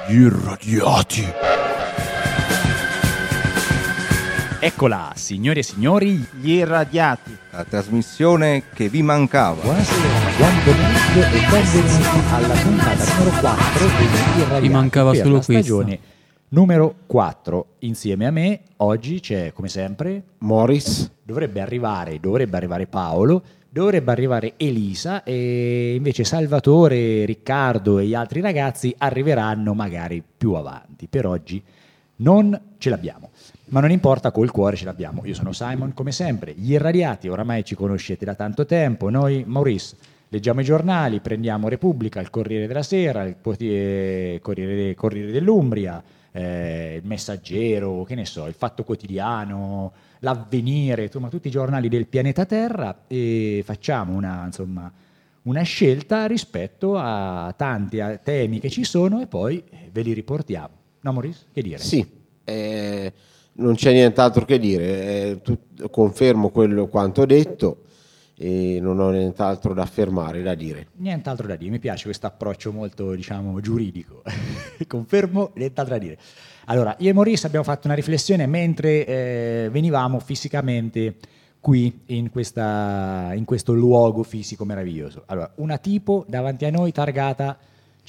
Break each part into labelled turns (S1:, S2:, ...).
S1: Gli irradiati.
S2: Eccola, signore e signori,
S3: Gli irradiati.
S1: La trasmissione che vi mancava.
S2: buonasera, buon pomeriggio e benvenuti alla puntata numero 4 degli irradiati.
S4: Mi mancava
S2: per
S4: solo
S2: la
S4: questa.
S2: stagione numero 4. Insieme a me oggi c'è, come sempre,
S3: Morris.
S2: dovrebbe arrivare Paolo, dovrebbe arrivare Elisa e invece Salvatore, Riccardo e gli altri ragazzi arriveranno magari più avanti. Per oggi non ce l'abbiamo, ma non importa, col cuore ce l'abbiamo. Io sono Simon, come sempre. Gli irradiati oramai ci conoscete da tanto tempo. Noi, Maurice, leggiamo i giornali, prendiamo Repubblica, il Corriere della Sera, il Corriere dell'Umbria, il Messaggero, che ne so, il Fatto Quotidiano, l'Avvenire, insomma tutti i giornali del pianeta Terra, e facciamo una scelta rispetto a tanti temi che ci sono e poi ve li riportiamo. No, Maurice? Che dire?
S3: Sì, non c'è nient'altro che dire, confermo quanto detto e non ho nient'altro da affermare, da dire.
S2: Nient'altro da dire, mi piace questo approccio molto, diciamo, giuridico. Confermo, nient'altro da dire. Allora, io e Maurice abbiamo fatto una riflessione mentre venivamo fisicamente qui in questo luogo fisico meraviglioso. Allora, una tipo davanti a noi targata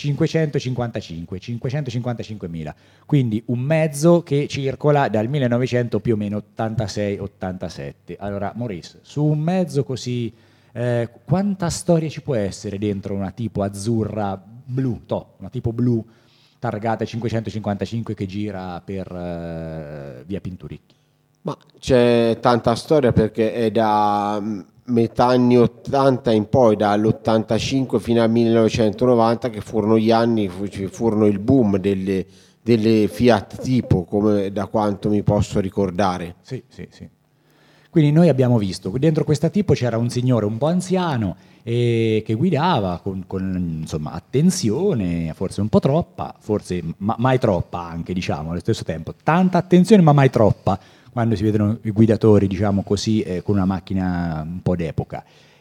S2: 555.000, quindi un mezzo che circola dal 1900 più o meno 86-87. Allora, Maurice, su un mezzo così, quanta storia ci può essere dentro una tipo azzurra blu, una tipo blu targata 555 che gira per via Pinturicchi?
S3: Ma c'è tanta storia perché è da metà anni 80 in poi, dall'85 fino al 1990, che furono gli anni, furono il boom delle Fiat tipo, come da quanto mi posso ricordare.
S2: Sì. Quindi noi abbiamo visto, dentro questa tipo c'era un signore un po' anziano che guidava con insomma, attenzione, forse un po' troppa, forse mai troppa anche, diciamo, allo stesso tempo. Tanta attenzione ma mai troppa, quando si vedono i guidatori, diciamo così, con una macchina un po' d'epoca.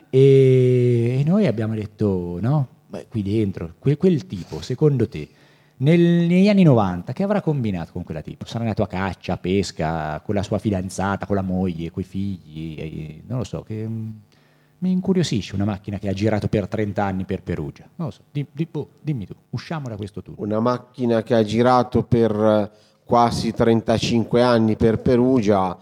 S2: E noi abbiamo detto, no, qui dentro, quel tipo, secondo te, negli anni 90, che avrà combinato con quella tipo? Sarà andato a caccia, a pesca, con la sua fidanzata, con la moglie, coi figli, non lo so, che mi incuriosisce una macchina che ha girato per 30 anni per Perugia. Non lo so, dimmi tu, usciamo da questo tour.
S3: Una macchina che ha girato per quasi 35 anni per Perugia,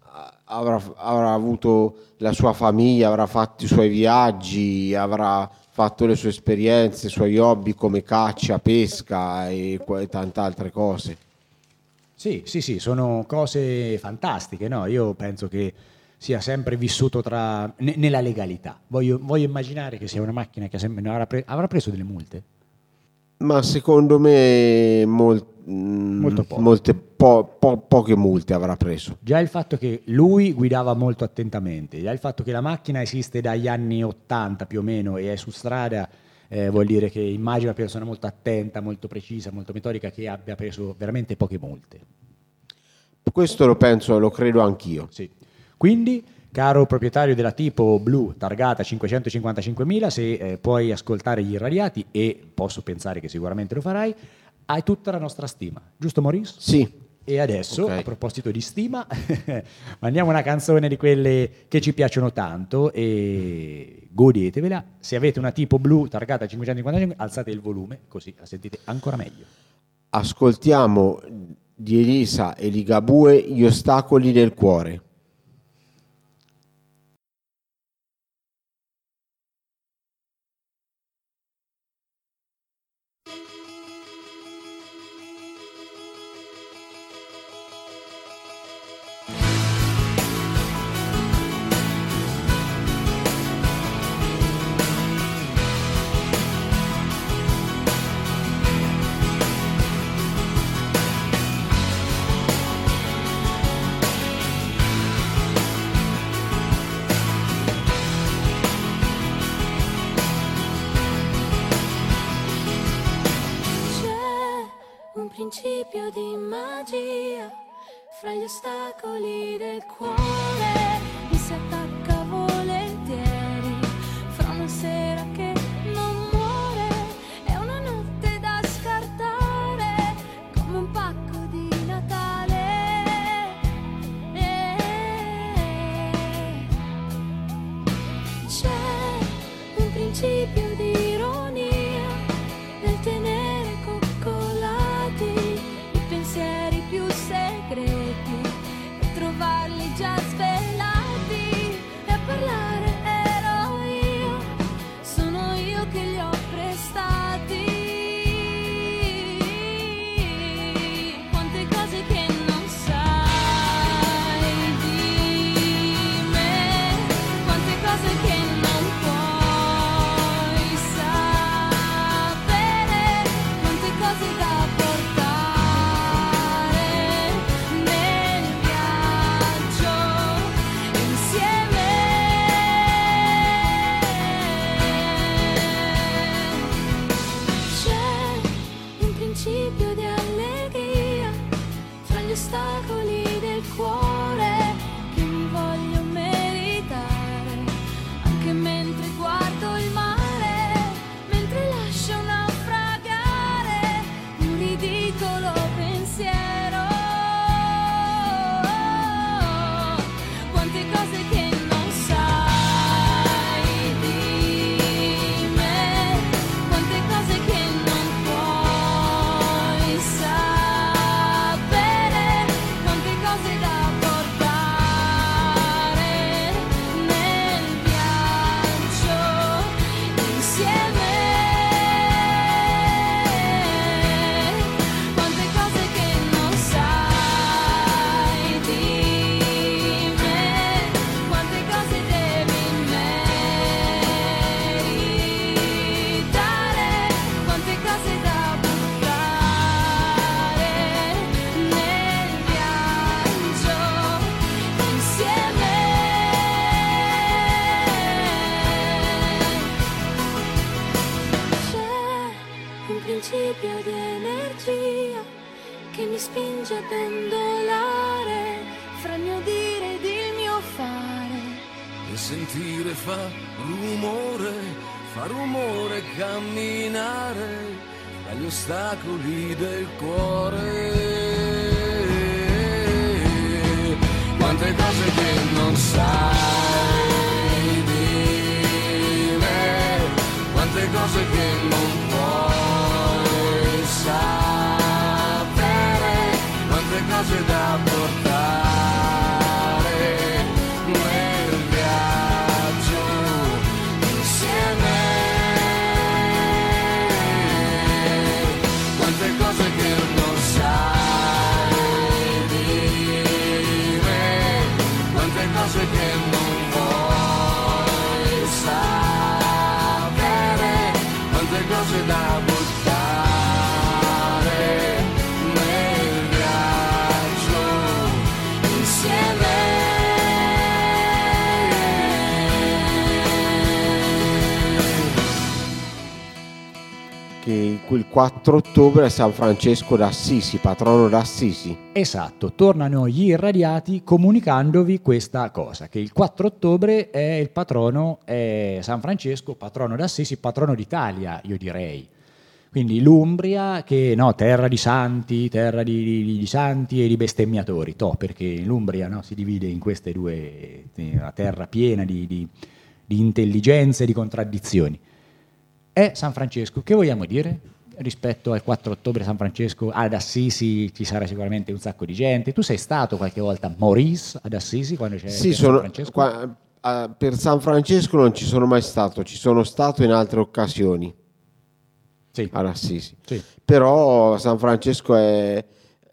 S3: avrà avuto la sua famiglia, avrà fatto i suoi viaggi, avrà fatto le sue esperienze, i suoi hobby come caccia, pesca e tante altre cose.
S2: Sì, sono cose fantastiche, no? Io penso che sia sempre vissuto nella legalità. Voglio immaginare che sia una macchina che avrà preso delle multe.
S3: Ma secondo me
S2: Molto poco.
S3: poche multe avrà preso.
S2: Già il fatto che lui guidava molto attentamente, già il fatto che la macchina esiste dagli anni 80 più o meno e è su strada, vuol dire che immagino una persona molto attenta, molto precisa, molto metodica, che abbia preso veramente poche multe.
S3: Questo lo credo anch'io.
S2: Sì. Quindi, caro proprietario della tipo blu targata 555.000, se puoi ascoltare gli irradiati, e posso pensare che sicuramente lo farai, hai tutta la nostra stima, giusto Maurice?
S3: Sì.
S2: E adesso,
S3: Okay.
S2: a proposito di stima, mandiamo una canzone di quelle che ci piacciono tanto e godetevela. Se avete una tipo blu targata 555, alzate il volume, così la sentite ancora meglio.
S3: Ascoltiamo di Elisa e Ligabue Gli ostacoli del cuore.
S5: principio di magia fra gli ostacoli del cuore, mi si attacca volentieri fra una sera che non muore e una notte da scartare. principio di ironia nel tenere coccolati i pensieri più segreti e trovarli già svelati, e a parlare ero io, sono io che li ho prestati. Quante cose che non sai di me, quante cose che non puoi sapere, quante cose da portare nel viaggio insieme. C'è un principio di allegria fra gli ostacoli del cuore che mi voglio meritare, anche mentre guardo il mare, mentre lascio naufragare un ridicolo pensiero. Quante cose che non sai di me, quante cose che non puoi sapere, quante cose da portare nel viaggio insieme. Quante cose che non sai di me, quante cose devi meritare, quante cose da buttare nel viaggio insieme. C'è un principio di energia che mi spinge a pendolare fra il mio dire ed il mio fare.
S4: E sentire fa rumore camminare tra gli ostacoli del cuore. Quante cose che non sai di me, quante cose che non puoi sapere, quante cose da portare nel viaggio insieme. Quante cose che non sai di me, quante cose che non vuoi sapere, quante cose da buttare nel viaggio insieme.
S3: Che il 4 ottobre è San Francesco d'Assisi, patrono d'Assisi.
S2: Esatto, tornano gli irradiati comunicandovi questa cosa, che il 4 ottobre è il patrono, è San Francesco, patrono d'Assisi, patrono d'Italia, io direi. Quindi l'Umbria, che no, terra di santi, terra di santi e di bestemmiatori, perché l'Umbria, no, si divide in queste due, una terra piena di intelligenze e di contraddizioni. È San Francesco, che vogliamo dire? Rispetto al 4 ottobre San Francesco ad Assisi ci sarà sicuramente un sacco di gente. Tu sei stato qualche volta, Maurice, ad Assisi quando c'è
S3: Sì,
S2: San Francesco?
S3: per San Francesco non ci sono mai stato, ci sono stato in altre occasioni.
S2: Sì.
S3: Ad Assisi.
S2: Sì.
S3: Però San Francesco è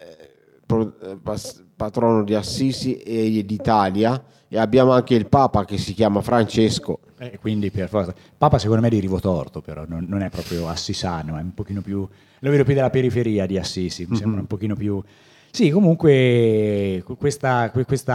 S3: patrono di Assisi e d'Italia, e abbiamo anche il Papa che si chiama Francesco.
S2: Quindi per forza. Papa secondo me è di Rivotorto, però non è proprio assisano, è un pochino più, lo vedo più della periferia di Assisi, mi sembra un pochino più. Sì, comunque questa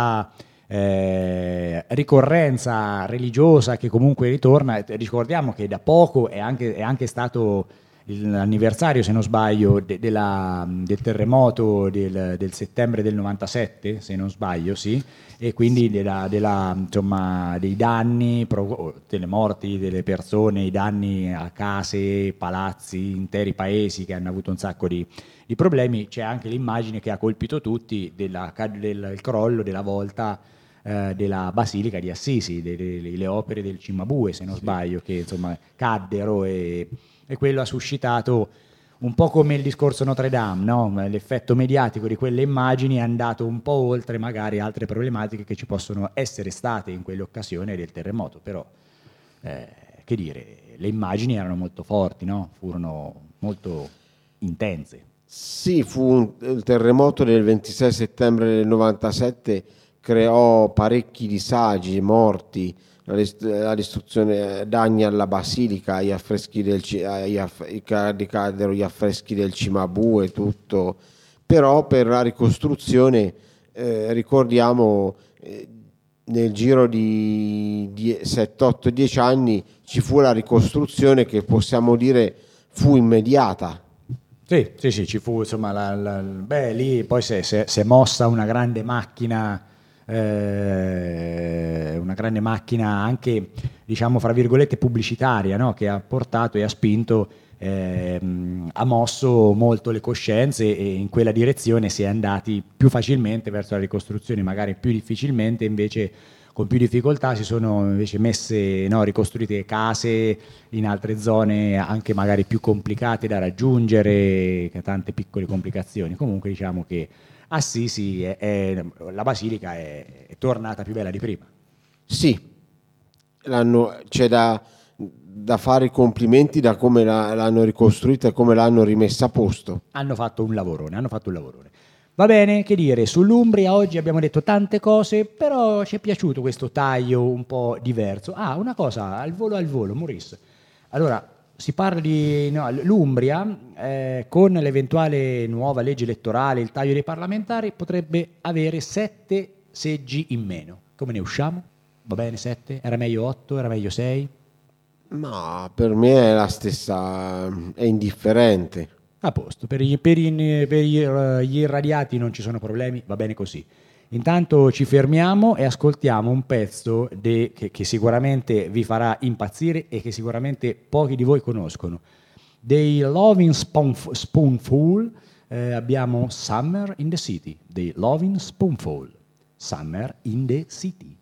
S2: ricorrenza religiosa che comunque ritorna. Ricordiamo che da poco è anche stato l'anniversario, se non sbaglio, del terremoto del settembre del 97, se non sbaglio, sì, e quindi insomma, dei danni, delle morti delle persone, i danni a case, palazzi, interi paesi che hanno avuto un sacco di problemi. C'è anche l'immagine che ha colpito tutti del crollo della volta della Basilica di Assisi, le opere del Cimabue, se non sbaglio, che insomma caddero e quello ha suscitato un po' come il discorso Notre Dame, no? L'effetto mediatico di quelle immagini è andato un po' oltre magari altre problematiche che ci possono essere state in quell'occasione del terremoto, però che dire, le immagini erano molto forti, no? Furono molto intense.
S3: Sì, fu il terremoto del 26 settembre del 97, creò parecchi disagi, morti, la distruzione, danni alla basilica, gli affreschi caddero gli affreschi del Cimabue, tutto. Però per la ricostruzione, ricordiamo, nel giro di 7-8-10 anni ci fu la ricostruzione che possiamo dire fu immediata.
S2: Sì, ci fu, insomma, lì poi si è mossa una grande macchina anche, diciamo, fra virgolette pubblicitaria, no? Che ha portato e ha spinto, ha mosso molto le coscienze, e in quella direzione si è andati più facilmente verso la ricostruzione, magari più difficilmente invece, con più difficoltà si sono invece messe, no, ricostruite case in altre zone anche magari più complicate da raggiungere, che ha tante piccole complicazioni. Comunque diciamo che Assisi la basilica è tornata più bella di prima.
S3: Sì, c'è da fare i complimenti da come l'hanno ricostruita e come l'hanno rimessa a posto.
S2: Hanno fatto un lavorone. Va bene, che dire, sull'Umbria oggi abbiamo detto tante cose, però ci è piaciuto questo taglio un po' diverso. Una cosa, al volo, Maurice. Allora, si parla di l'Umbria, con l'eventuale nuova legge elettorale, il taglio dei parlamentari, potrebbe avere 7 seggi in meno. Come ne usciamo? Va bene 7? Era meglio 8? Era meglio 6?
S3: Ma per me è la stessa, è indifferente.
S2: A posto, per gli irradiati non ci sono problemi, va bene così. Intanto ci fermiamo e ascoltiamo un pezzo che sicuramente vi farà impazzire e che sicuramente pochi di voi conoscono. Dei Lovin' Spoonful abbiamo Summer in the City, dei Lovin' Spoonful, Summer in the City.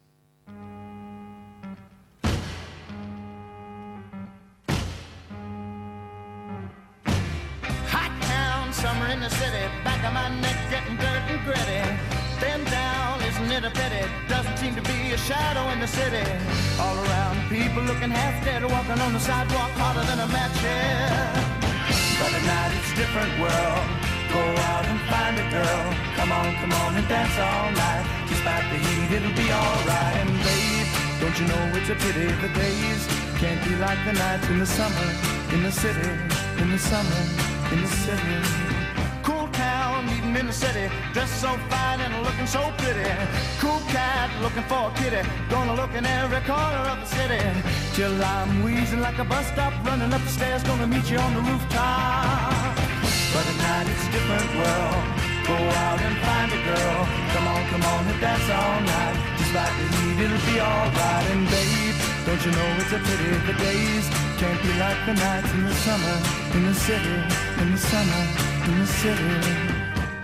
S6: Summer in the city, back of my neck getting dirt and gritty. Bend down, isn't it a pity? Doesn't seem to be a shadow in the city. All around, people looking half dead, walking on the sidewalk harder than a match head. But at night it's a different world. Go out and find a girl. Come on and dance all night. Despite the heat, it'll be alright. And babe, don't you know it's a pity the days can't be like the nights in the summer in the city, in the summer in the city. Cool town, meeting in the city, dressed so fine and looking so pretty. Cool cat, looking for a kitty, gonna look in every corner of the city. Till I'm wheezing like a bus stop, running up the stairs, gonna meet you on the rooftop. But at night it's a different world. Go out and find a girl. Come on and dance all night. Despite the heat, it'll be alright. And babe, don't you know it's a pity the days can't be like the nights in the summer in the city, in the summer in the city.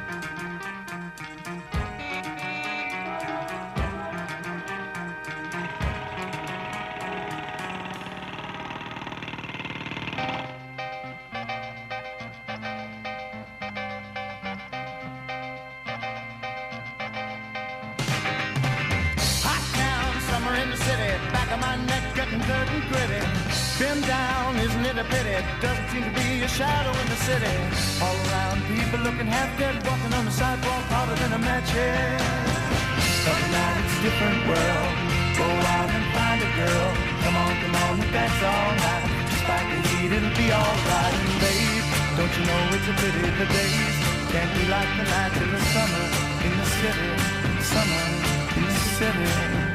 S6: Been down, isn't it a pity? Doesn't seem to be a shadow in the city. All around, people looking half dead, walking on the sidewalk harder than a match head. But now it's a different world. Go out and find a girl. Come on and dance all night. Despite the heat, it'll be alright. And babe, don't you know it's a pity the days can't be like the nights in the summer in the city, summer in the city.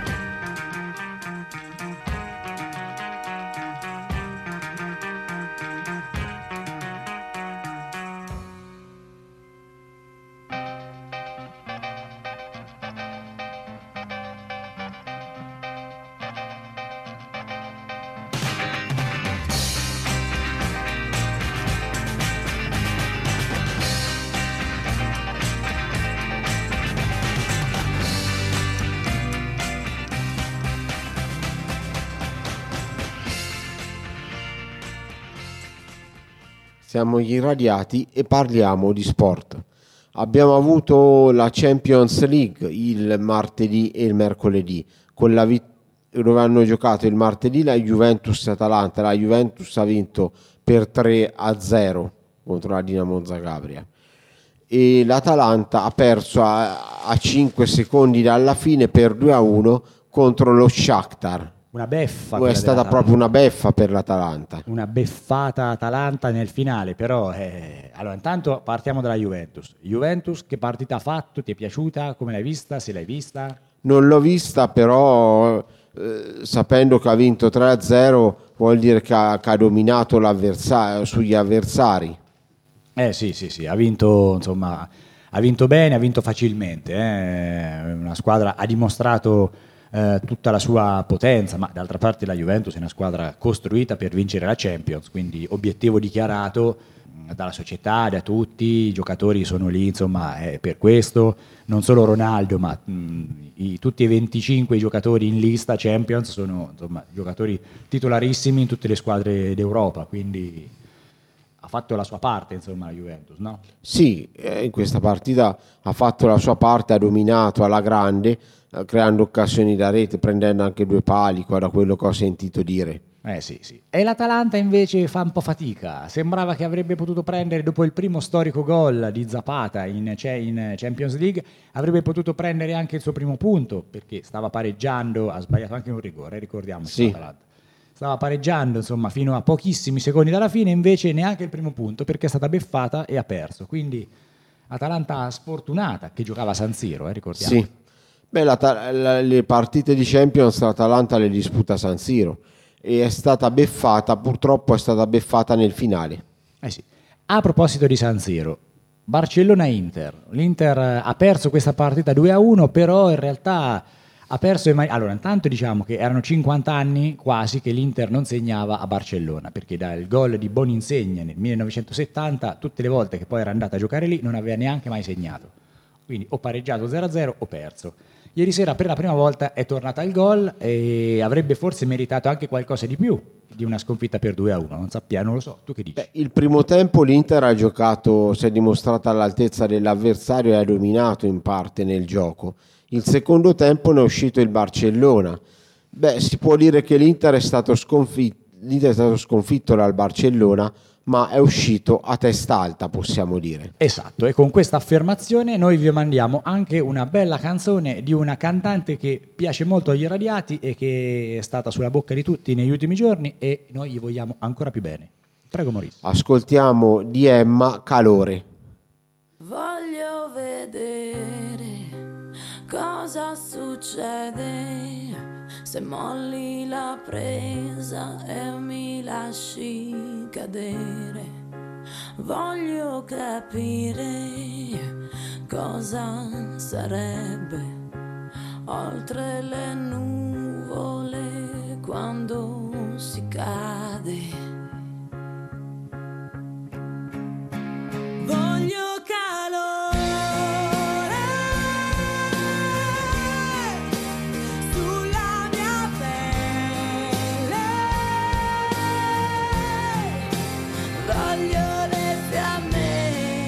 S3: siamo gli irradiati e parliamo di sport. Abbiamo avuto la Champions League il martedì e il mercoledì, con la dove hanno giocato il martedì la Juventus e Atalanta. La Juventus ha vinto per 3-0 contro la Dinamo Zagabria e l'Atalanta ha perso a 5 secondi dalla fine per 2-1 contro lo Shakhtar.
S2: Una beffa.
S3: È stata proprio una beffa per l'Atalanta.
S2: Una beffata Atalanta nel finale, però allora intanto partiamo dalla Juventus. Juventus, che partita ha fatto? Ti è piaciuta? Come l'hai vista? Se l'hai vista?
S3: Non l'ho vista, però sapendo che ha vinto 3-0 vuol dire che ha dominato l'avversario sugli avversari.
S2: Sì, ha vinto, insomma, ha vinto bene, ha vinto facilmente. Una squadra ha dimostrato tutta la sua potenza, ma d'altra parte la Juventus è una squadra costruita per vincere la Champions, quindi obiettivo dichiarato dalla società, da tutti, i giocatori sono lì, insomma, per questo, non solo Ronaldo, ma tutti e 25 i giocatori in lista Champions sono, insomma, giocatori titolarissimi in tutte le squadre d'Europa, quindi ha fatto la sua parte, insomma, la Juventus, no?
S3: Sì, in questa partita ha fatto la sua parte, ha dominato alla grande, creando occasioni da rete, prendendo anche 2 pali, da quello che ho sentito dire.
S2: Sì. E l'Atalanta invece fa un po' fatica. Sembrava che avrebbe potuto prendere, dopo il primo storico gol di Zapata in Champions League, avrebbe potuto prendere anche il suo primo punto, perché stava pareggiando, ha sbagliato anche un rigore, ricordiamoci,
S3: sì.
S2: L'Atalanta. Stava pareggiando, insomma, fino a pochissimi secondi dalla fine, invece neanche il primo punto, perché è stata beffata e ha perso. Quindi Atalanta sfortunata, che giocava a San Siro, ricordiamo.
S3: Sì. Beh, le partite di Champions l'Atalanta le disputa a San Siro e è stata beffata, purtroppo è stata beffata nel finale.
S2: Sì. A proposito di San Siro, Barcellona-Inter. L'Inter ha perso questa partita 2-1, però in realtà ha perso allora, intanto diciamo che erano 50 anni quasi che l'Inter non segnava a Barcellona, perché dal gol di Boninsegna nel 1970 tutte le volte che poi era andata a giocare lì non aveva neanche mai segnato, quindi o pareggiato 0-0 o perso. Ieri sera per la prima volta è tornata al gol e avrebbe forse meritato anche qualcosa di più di una sconfitta per 2-1, non sappiamo, non lo so, tu che dici?
S3: Il primo tempo l'Inter ha giocato, si è dimostrata all'altezza dell'avversario e ha dominato in parte nel gioco. Il secondo tempo ne è uscito il Barcellona. Si può dire che l'Inter è stato sconfitto dal Barcellona, ma è uscito a testa alta, possiamo dire.
S2: Esatto, e con questa affermazione noi vi mandiamo anche una bella canzone di una cantante che piace molto agli irradiati e che è stata sulla bocca di tutti negli ultimi giorni e noi gli vogliamo ancora più bene. Prego Maurizio.
S3: Ascoltiamo di Emma Calore.
S5: Voglio vedere cosa succede se molli la presa e mi lasci cadere. Voglio capire cosa sarebbe oltre le nuvole quando si cade. Voglio calore sulla mia pelle, voglio le fiamme,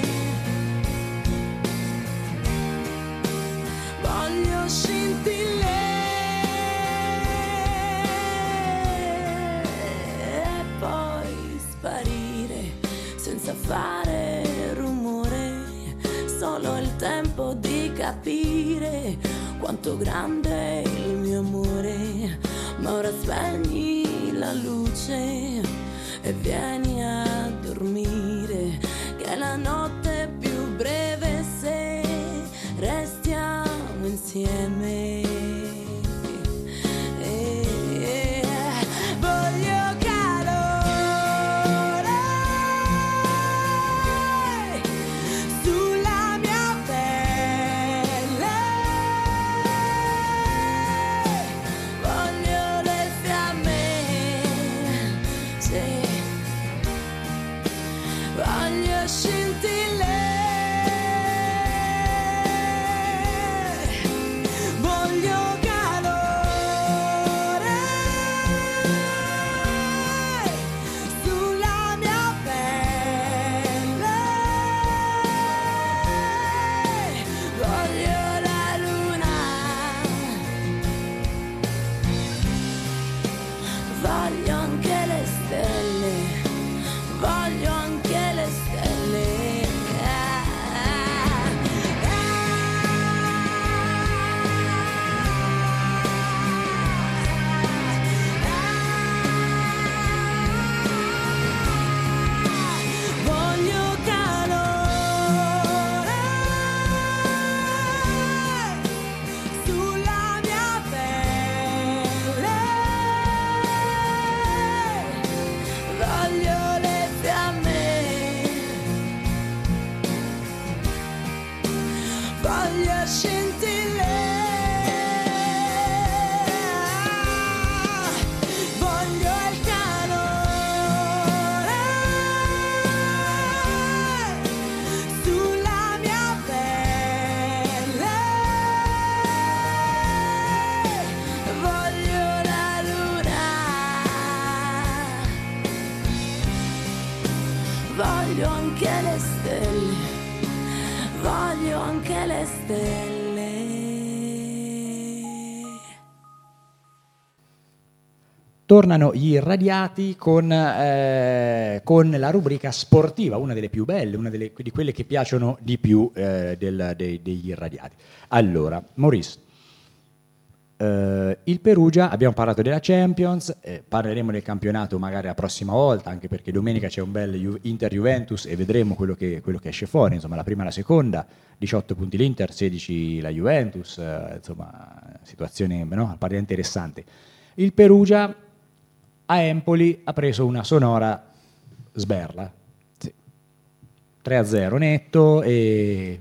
S5: voglio scintille e poi sparire senza fare solo il tempo di capire quanto grande è il mio amore. Ma ora spegni la luce e vieni a dormire, che la notte è più breve se restiamo insieme. Voglio calore sulla mia pelle, voglio le fiamme, sì, voglio scintille, voglio calore sulla mia pelle, voglio anche le stelle, voglio anche le stelle.
S2: Tornano gli irradiati con la rubrica sportiva, una delle più belle, di quelle che piacciono di più degli irradiati. Allora, Maurice, il Perugia, abbiamo parlato della Champions, parleremo del campionato magari la prossima volta, anche perché domenica c'è un bel Inter-Juventus e vedremo quello che esce fuori, insomma la prima e la seconda, 18 punti l'Inter, 16 la Juventus, insomma situazione appare interessante. Il Perugia a Empoli ha preso una sonora sberla, sì. 3-0 netto e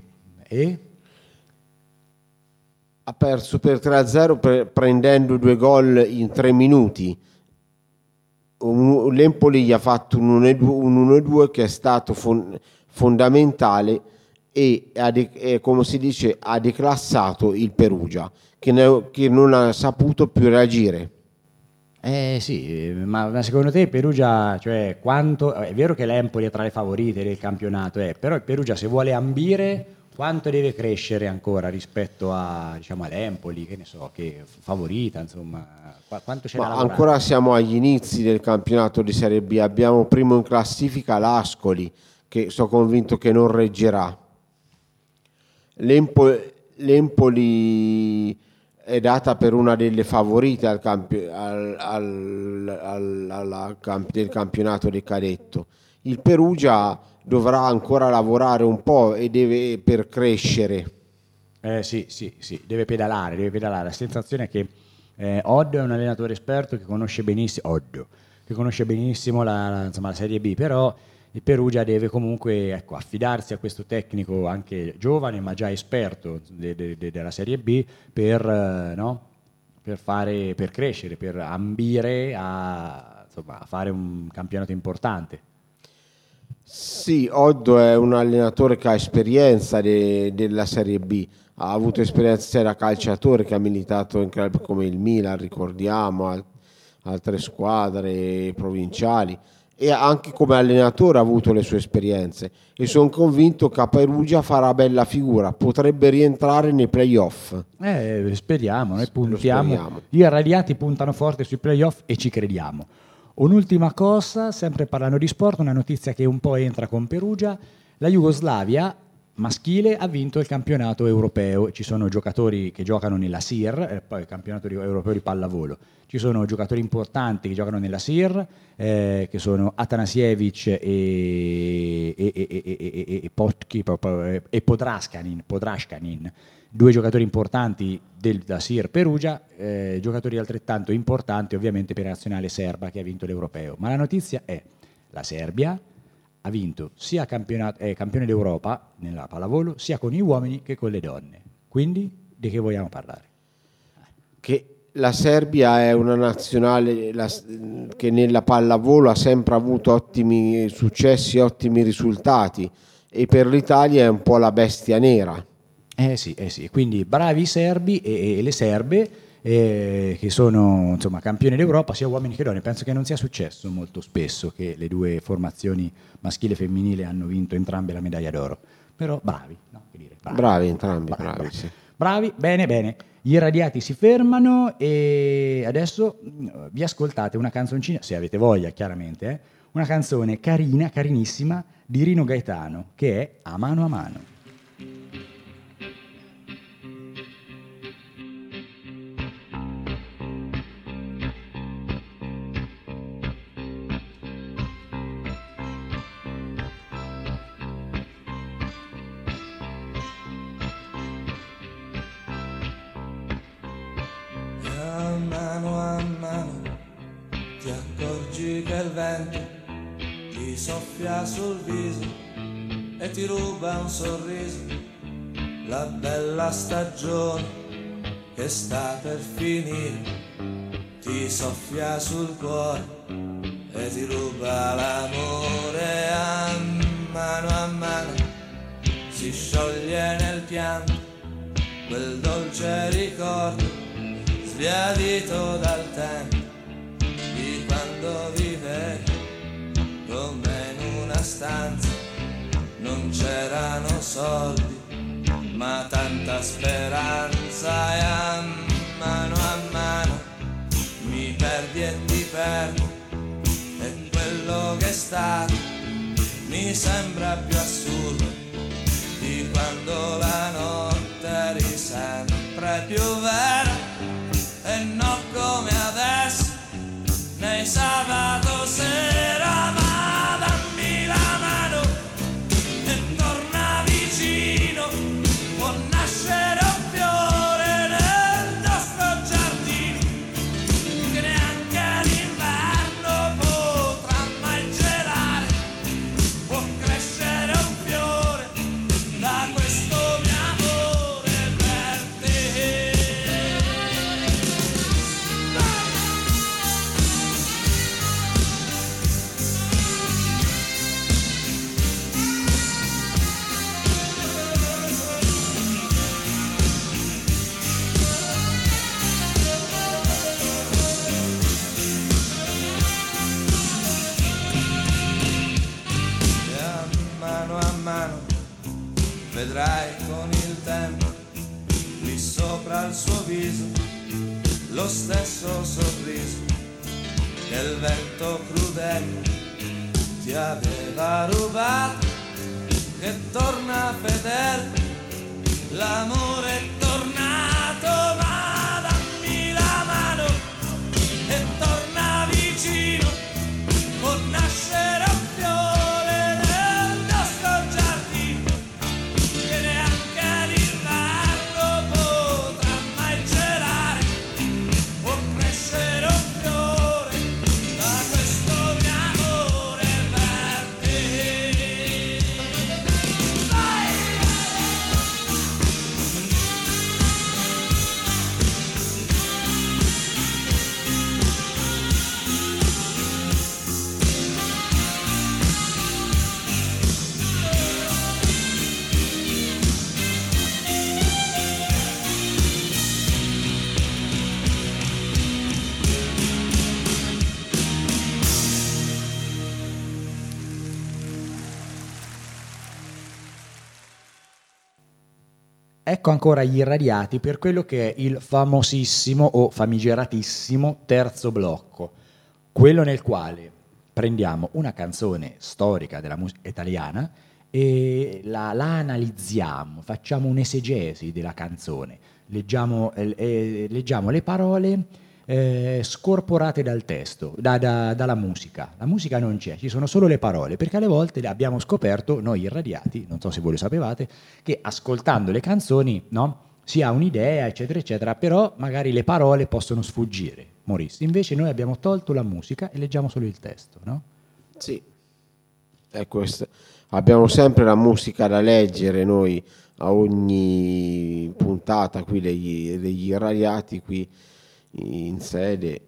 S3: ha perso per 3-0 prendendo 2 gol in 3 minuti. L'Empoli gli ha fatto un 1-2 che è stato fondamentale e come si dice ha declassato il Perugia che non ha saputo più reagire.
S2: Sì, ma secondo te il Perugia, cioè quanto, è vero che l'Empoli è tra le favorite del campionato, però il Perugia se vuole ambire quanto deve crescere ancora rispetto a, diciamo, all'Empoli, che ne so, che favorita, insomma, quanto c'è da lavorare?
S3: Ancora siamo agli inizi del campionato di Serie B, abbiamo primo in classifica l'Ascoli, che sono convinto che non reggerà. L'Empoli è data per una delle favorite del campionato del cadetto. Il Perugia dovrà ancora lavorare un po' e deve per crescere.
S2: Sì, deve pedalare. La sensazione è che Oddo è un allenatore esperto che conosce benissimo la Serie B, però il Perugia deve comunque affidarsi a questo tecnico anche giovane ma già esperto della Serie B per crescere, per ambire a fare un campionato importante.
S3: Sì, Oddo è un allenatore che ha esperienza della Serie B, ha avuto esperienza da calciatore, che ha militato in club come il Milan, ricordiamo, altre squadre provinciali, e anche come allenatore ha avuto le sue esperienze e sono convinto che a Perugia farà bella figura, potrebbe rientrare nei playoff.
S2: Speriamo, noi puntiamo, gli irradiati puntano forte sui playoff e ci crediamo. Un'ultima cosa, sempre parlando di sport, una notizia che un po' entra con Perugia: la Jugoslavia maschile ha vinto il campionato europeo, ci sono giocatori che giocano nella SIR, poi il campionato europeo di pallavolo, ci sono giocatori importanti che giocano nella SIR, che sono Atanasiewicz e Podraškanin, 2 giocatori importanti della SIR Perugia, giocatori altrettanto importanti ovviamente per la nazionale serba che ha vinto l'europeo. Ma la notizia è: la Serbia ha vinto sia campione d'Europa nella pallavolo sia con gli uomini che con le donne. Quindi di che vogliamo parlare?
S3: Che la Serbia è una nazionale che nella pallavolo ha sempre avuto ottimi successi, ottimi risultati, e per l'Italia è un po' la bestia nera.
S2: Sì, quindi bravi i serbi e le serbe, che sono campioni d'Europa sia uomini che donne. Penso che non sia successo molto spesso che le 2 formazioni maschile e femminile hanno vinto entrambe la medaglia d'oro, però bravi, no? Che dire,
S3: bravi entrambi, sì.
S2: Bravi, bene. Gli irradiati si fermano e adesso vi ascoltate una canzoncina, se avete voglia chiaramente, una canzone carina, carinissima di Rino Gaetano, che è A mano a mano.
S7: A mano ti accorgi che il vento ti soffia sul viso e ti ruba un sorriso, la bella stagione che sta per finire ti soffia sul cuore e ti ruba l'amore. A mano si scioglie nel pianto quel dolce ricordo sbiadito dal tempo di quando vivevi come in una stanza stanza non c'erano soldi, ma tanta speranza, e a mano mi perdi e ti perdo, e quello che è stato mi sembra più assurdo di quando la notte eri sempre più vera, e non come adesso nei sabato sera. Ma dammi la mano e torna vicino, può nascere un fiore nel nostro giardino, che neanche l'inverno potrà mai gelare, può crescere un fiore da questo mio amore per te. E a mano vedrai con il tempo lì sopra il suo viso lo stesso sorriso che il vento crudele ti aveva rubato, che torna fedele, l'amore è tornato. Ma dammi la mano e torna vicino, può nascere un fiore nel nostro giardino, che neanche l'inverno potrà mai gelare, può crescere un fiore da questo mio amore per te. Vai!
S2: Ecco ancora gli irradiati per quello che è il famosissimo o famigeratissimo terzo blocco, quello nel quale prendiamo una canzone storica della musica italiana e la analizziamo, facciamo un'esegesi della canzone, leggiamo le parole scorporate dal testo, dalla musica. La musica non c'è, ci sono solo le parole, perché alle volte abbiamo scoperto, noi irradiati, non so se voi lo sapevate, che ascoltando le canzoni, no, si ha un'idea, eccetera, eccetera, però magari le parole possono sfuggire. Maurice, invece noi abbiamo tolto la musica e leggiamo solo il testo, no?
S3: Sì, è questo. Abbiamo sempre la musica da leggere noi a ogni puntata qui degli irradiati qui in sede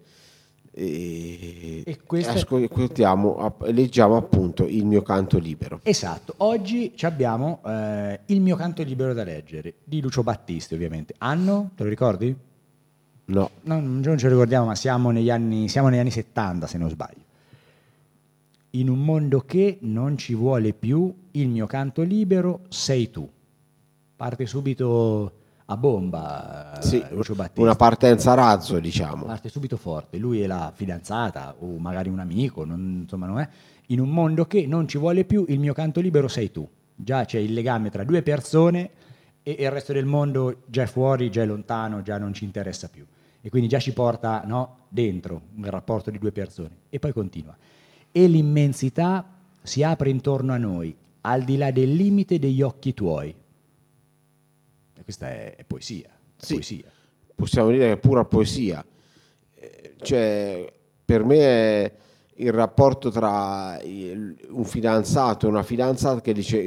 S3: e ascoltiamo, leggiamo appunto Il mio canto libero.
S2: Esatto, oggi abbiamo Il mio canto libero da leggere di Lucio Battisti, ovviamente. Anno, te lo ricordi?
S3: No.
S2: Non ce lo ricordiamo, ma siamo negli anni 70 se non sbaglio. In un mondo che non ci vuole più, il mio canto libero sei tu. Parte subito a bomba,
S3: Sì,
S2: Lucio Battisti.
S3: una partenza a razzo, diciamo.
S2: Parte subito forte. Lui e la fidanzata, o magari un amico, insomma non è. In un mondo che non ci vuole più, il mio canto libero sei tu. Già c'è il legame tra due persone e il resto del mondo già è fuori, già è lontano, già non ci interessa più. E quindi già ci porta, no, dentro un rapporto di due persone. E poi continua. E l'immensità si apre intorno a noi, al di là del limite degli occhi tuoi. E questa è poesia.
S3: Sì,
S2: poesia.
S3: possiamo dire che è pura poesia. Cioè, per me è il rapporto tra un fidanzato e una fidanzata che dice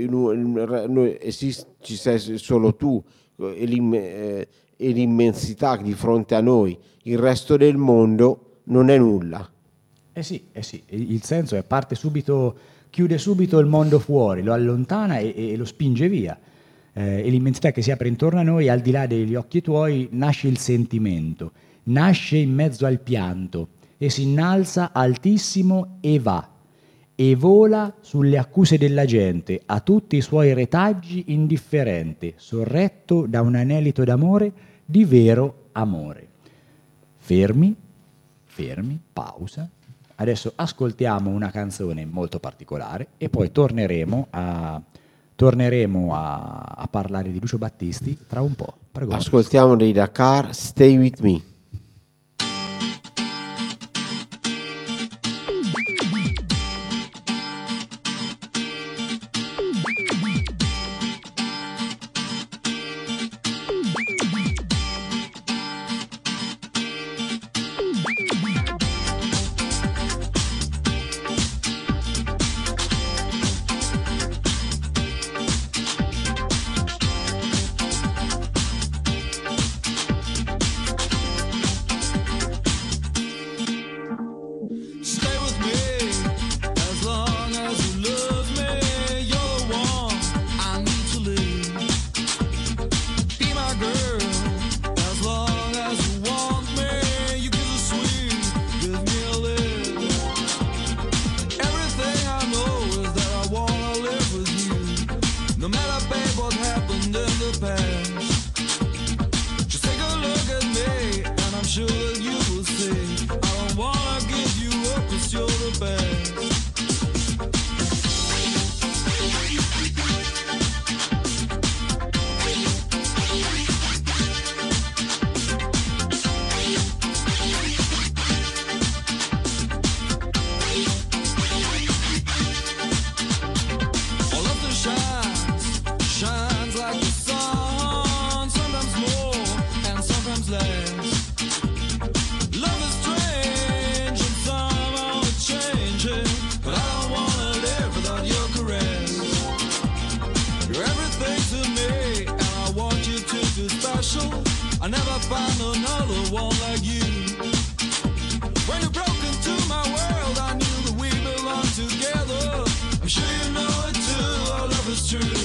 S3: ci sei solo tu e l'immensità di fronte a noi, il resto del mondo non è nulla.
S2: Eh sì, il senso è parte subito, chiude subito il mondo fuori, lo allontana e lo spinge via. E l'immensità che si apre intorno a noi, al di là degli occhi tuoi, nasce il sentimento, nasce in mezzo al pianto e si innalza altissimo e va e vola sulle accuse della gente, a tutti i suoi retaggi indifferente, sorretto da un anelito d'amore di vero amore. Fermi, pausa. Adesso ascoltiamo una canzone molto particolare e poi torneremo a parlare di Lucio Battisti tra un po'. Prego.
S3: Ascoltiamo dei Dakar, Stay With Me.
S7: Stay with me as long as you love me. You're the one I need to live. Be my girl as long as you want me. You give the sweet, give me a live. Everything I know is that I wanna live with you. No matter, babe, what happened in the past. Just take a look at me and I'm sure that you will see. I don't wanna give you up 'cause you're the best. All of the shines like the sun, sometimes more and sometimes less. Love is strange and somehow it changes, but I don't wanna live without your caress. You're everything to me and I want you to feel special. I never found another one like you. When you broke into my world I knew that we belonged together. I'm sure you know it too, our love is true.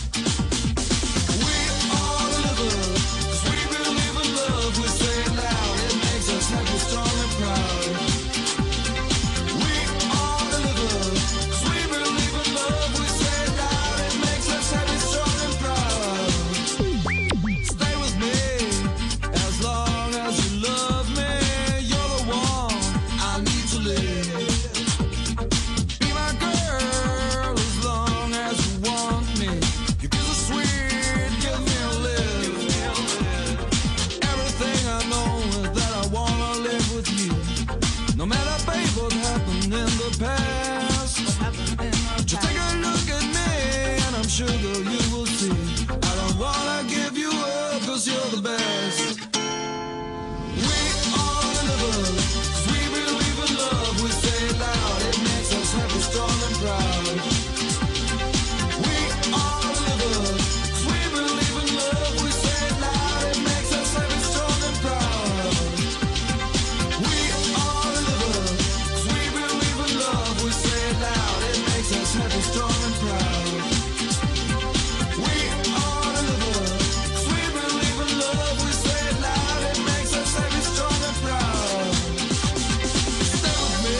S7: We are the livers, 'cause we believe in love. We say it loud, it makes us happy, strong and proud. We are the livers, 'cause we believe in love. We say it loud, it makes us happy, strong and proud. Stay with me as long as you love me. You're the one I need to live. Be my girl as long as you want me. You give the sweet, give me a live. Everything I know is that I wanna live with you. No matter, babe, what happened in the past. Just take a look at me and I'm sure that you will see. I don't wanna give you up 'cause you're the best. We are the livers, 'cause we believe in love. We say it loud, it makes us happy, strong and proud. We are the livers, 'cause we believe in love. We say it loud, it makes us happy, strong and proud. We are the livers, 'cause we believe in love. We say it loud, it makes us happy, strong and proud. We are the livers, 'cause we believe in love. We say it loud, it makes us happy, strong and proud. Stay with me.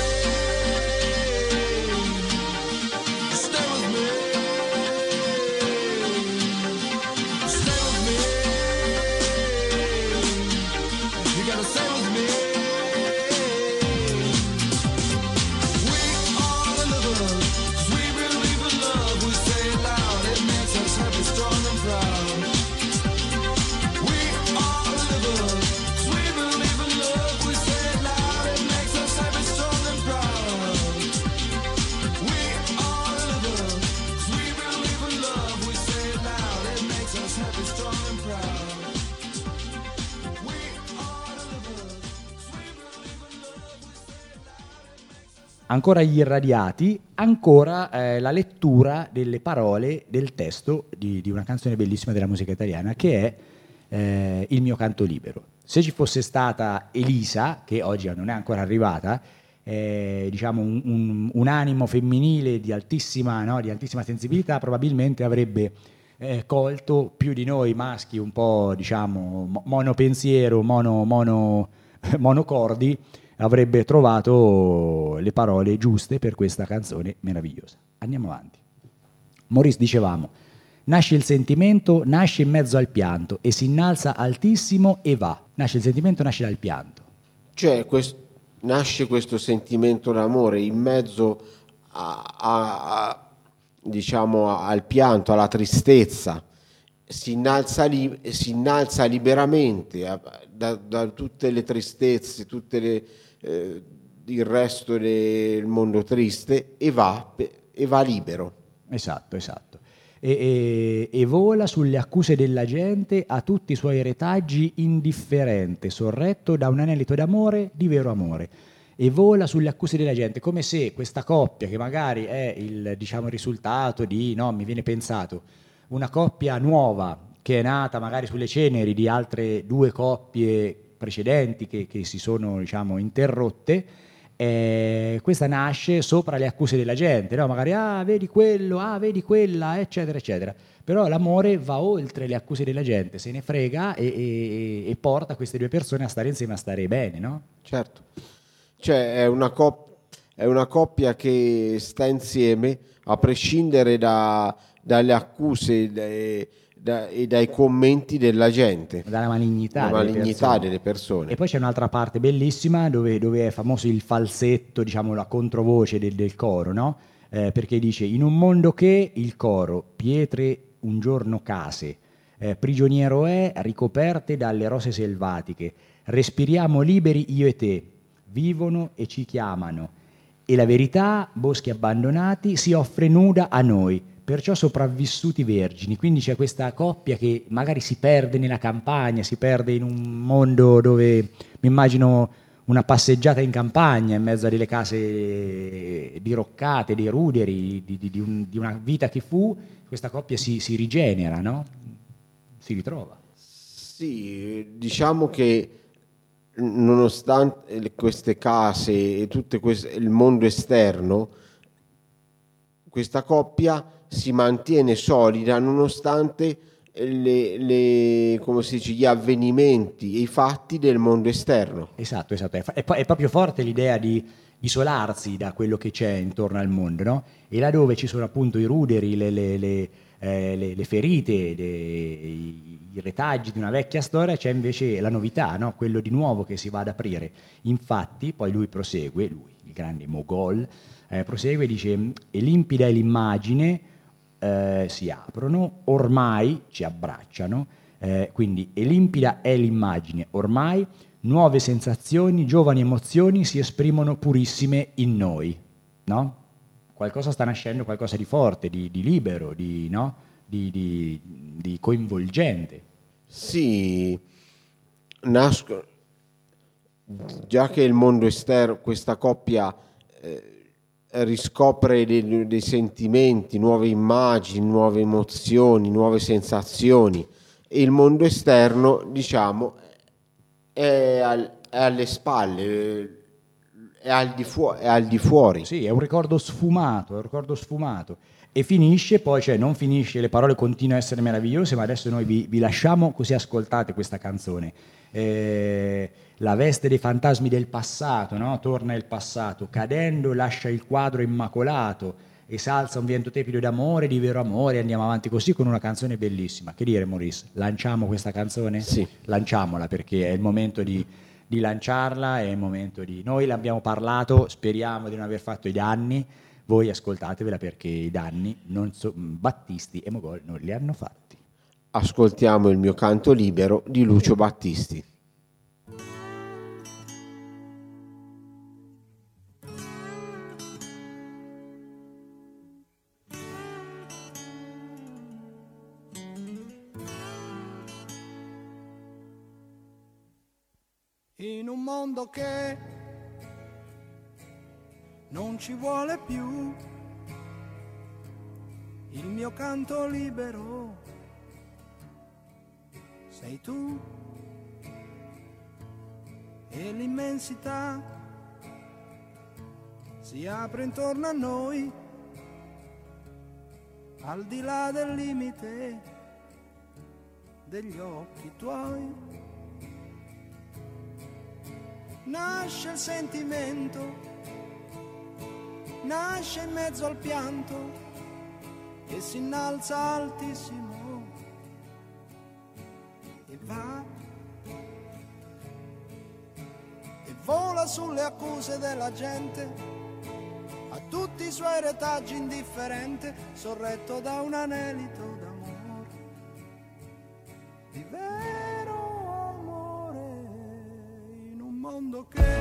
S7: Stay with me. Stay with me. You gotta stay with me. We are the livers, 'cause we believe in love. We say it loud, it makes us happy, strong and proud. We are the livers, 'cause we believe in love. We say it loud, it makes us happy, strong and proud. We are the livers, 'cause we believe in love. We say it loud, it makes us happy, strong and proud. We are the livers, 'cause we believe in love. We say it loud, it makes us.
S2: Ancora gli irradiati, ancora la lettura delle parole del testo di una canzone bellissima della musica italiana che è Il mio canto libero. Se ci fosse stata Elisa, che oggi non è ancora arrivata, diciamo un animo femminile di altissima, no, di altissima sensibilità, probabilmente avrebbe colto più di noi maschi un po', diciamo, monopensiero, monocordi, avrebbe trovato le parole giuste per questa canzone meravigliosa. Andiamo avanti. Maurice, dicevamo, nasce il sentimento, nasce in mezzo al pianto e si innalza altissimo e va. Nasce il sentimento, nasce dal pianto.
S3: Cioè, nasce questo sentimento d'amore in mezzo diciamo, al pianto, alla tristezza. Si innalza liberamente da tutte le tristezze, il resto del mondo triste, e va libero.
S2: Esatto. E vola sulle accuse della gente a tutti i suoi retaggi indifferente, sorretto da un anelito d'amore, di vero amore. E vola sulle accuse della gente, come se questa coppia, che magari è il risultato di, no, mi viene pensato, una coppia nuova che è nata magari sulle ceneri di altre due coppie precedenti che si sono, diciamo, interrotte. Questa nasce sopra le accuse della gente, no? Magari vedi quello, vedi quella, eccetera eccetera. Però l'amore va oltre le accuse della gente, se ne frega e porta queste due persone a stare insieme, a stare bene, no?
S3: Certo, cioè è una coppia che sta insieme a prescindere dalle accuse e dai commenti della gente,
S2: dalla malignità,
S3: delle persone.
S2: E poi c'è un'altra parte bellissima dove è famoso il falsetto, diciamo la controvoce del coro, no? Perché dice: in un mondo che il coro, pietre un giorno case, prigioniero è, ricoperte dalle rose selvatiche, respiriamo liberi io e te, vivono e ci chiamano, e la verità, boschi abbandonati, si offre nuda a noi, perciò sopravvissuti vergini. Quindi c'è questa coppia che magari si perde nella campagna, si perde in un mondo dove, mi immagino una passeggiata in campagna in mezzo a delle case diroccate, dei ruderi, di una vita che fu. Questa coppia si rigenera, no? Si ritrova.
S3: Sì, diciamo che nonostante queste case e tutto il mondo esterno, questa coppia si mantiene solida nonostante come si dice, gli avvenimenti e i fatti del mondo esterno.
S2: Esatto. È proprio forte l'idea di isolarsi da quello che c'è intorno al mondo, no? E là dove ci sono appunto i ruderi, le ferite, i retaggi di una vecchia storia, c'è invece la novità, no? Quello di nuovo che si va ad aprire. Infatti poi lui prosegue, il grande Mogol, prosegue e dice: e limpida è l'immagine, si aprono, ormai ci abbracciano, quindi e limpida è l'immagine, ormai nuove sensazioni, giovani emozioni si esprimono purissime in noi, no? Qualcosa sta nascendo, qualcosa di forte, di libero, di coinvolgente.
S3: Sì, nascono, già che il mondo esterno, questa coppia riscopre dei sentimenti, nuove immagini, nuove emozioni, nuove sensazioni, e il mondo esterno, diciamo, è alle spalle, è al di fuori.
S2: Sì, è un ricordo sfumato, E finisce poi, cioè non finisce, le parole continuano a essere meravigliose, ma adesso noi vi lasciamo così ascoltate questa canzone. La veste dei fantasmi del passato, no? Torna il passato, cadendo lascia il quadro immacolato, e s'alza un vento tepido d'amore, di vero amore, andiamo avanti così con una canzone bellissima. Che dire, Maurice? Lanciamo questa canzone?
S3: Sì.
S2: Lanciamola, perché è il momento di lanciarla, è il momento di... Noi l'abbiamo parlato, speriamo di non aver fatto i danni, voi ascoltatevela perché i danni Battisti e Mogol non li hanno fatti.
S3: Ascoltiamo il mio canto libero di Lucio Battisti.
S7: In un mondo che non ci vuole più, il mio canto libero sei tu, e l'immensità si apre intorno a noi, al di là del limite degli occhi tuoi.
S8: nasce il sentimento, nasce in mezzo al pianto che si innalza altissimo e va e vola sulle accuse della gente, a tutti i suoi retaggi indifferente, sorretto da un anelito d'amore, di vero amore, in un mondo che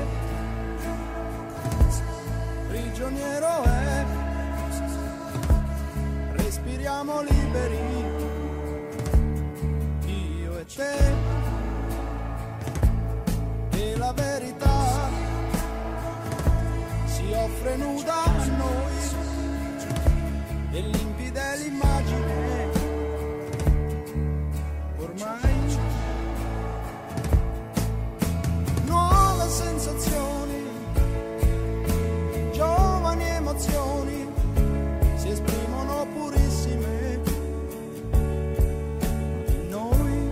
S8: prigioniero è. Respiriamo liberi, io e te, e la verità si offre nuda a noi, e limpida è l'immagine, ormai. Nuove sensazioni, giovani emozioni, si esprimono purissime in noi.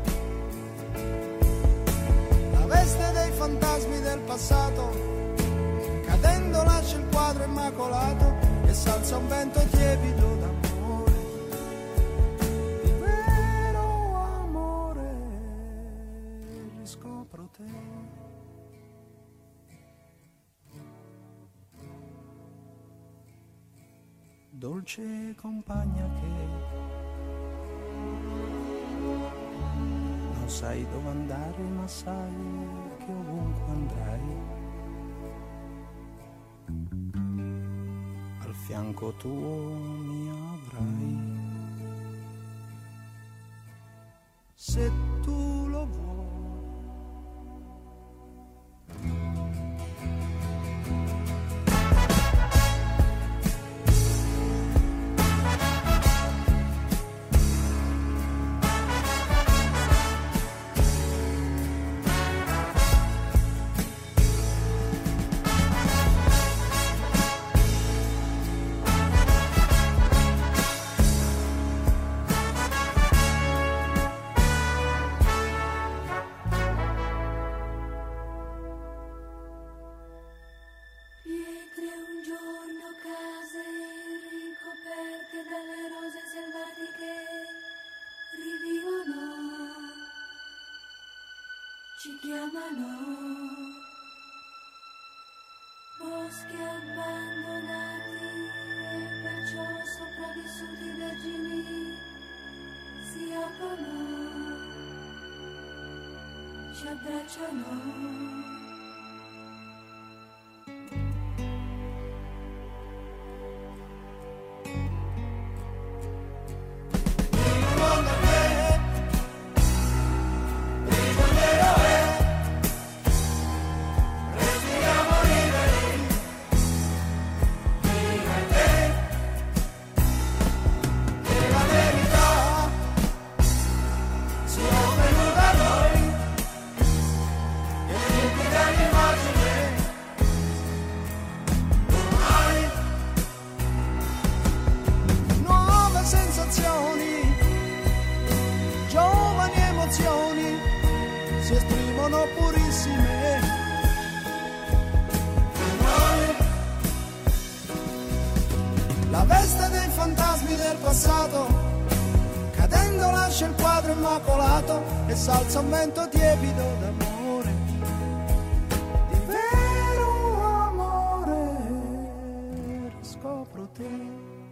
S8: La veste dei fantasmi del passato, cadendo lascia il quadro immacolato e s'alza un vento tiepido d'amore, di vero amore, riscopro te. Dolce compagna che non sai dove andare, ma sai che ovunque andrai, al fianco tuo mi avrai, se tu lo vuoi.
S5: Pietre un giorno, case ricoperte dalle rose selvatiche rivivono, ci chiamano, boschi abbandonati e perciò sopravvissuti vergini si aprono, ci abbracciano. Si esprimono purissime noi. La veste dei fantasmi del passato, cadendo lascia il quadro immacolato e s'alza un vento tiepido d'amore, di vero amore, riscopro te.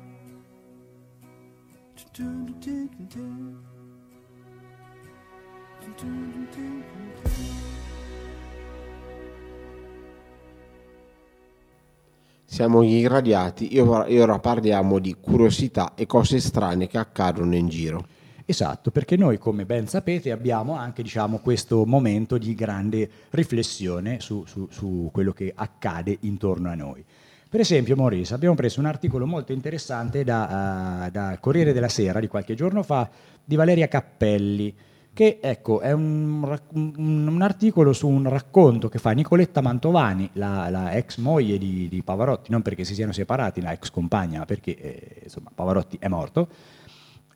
S3: Siamo gli irradiati e ora parliamo di curiosità e cose strane che accadono in giro.
S2: Esatto, perché noi, come ben sapete, abbiamo anche, diciamo, questo momento di grande riflessione su quello che accade intorno a noi. Per esempio, Maurice, abbiamo preso un articolo molto interessante da Corriere della Sera di qualche giorno fa di Valeria Cappelli, che ecco, è un articolo su un racconto che fa Nicoletta Mantovani, la ex moglie di Pavarotti, non perché si siano separati, la ex compagna, ma perché insomma Pavarotti è morto,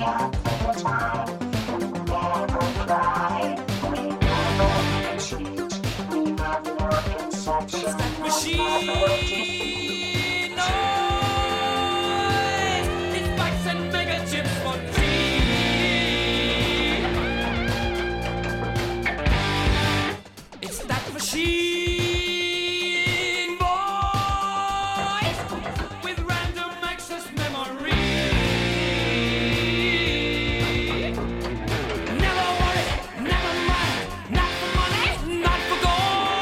S7: Machine noise, it spikes and mega chips for tea. It's that machine voice with random access memory. Never worry, never mind, not for money, not for gold.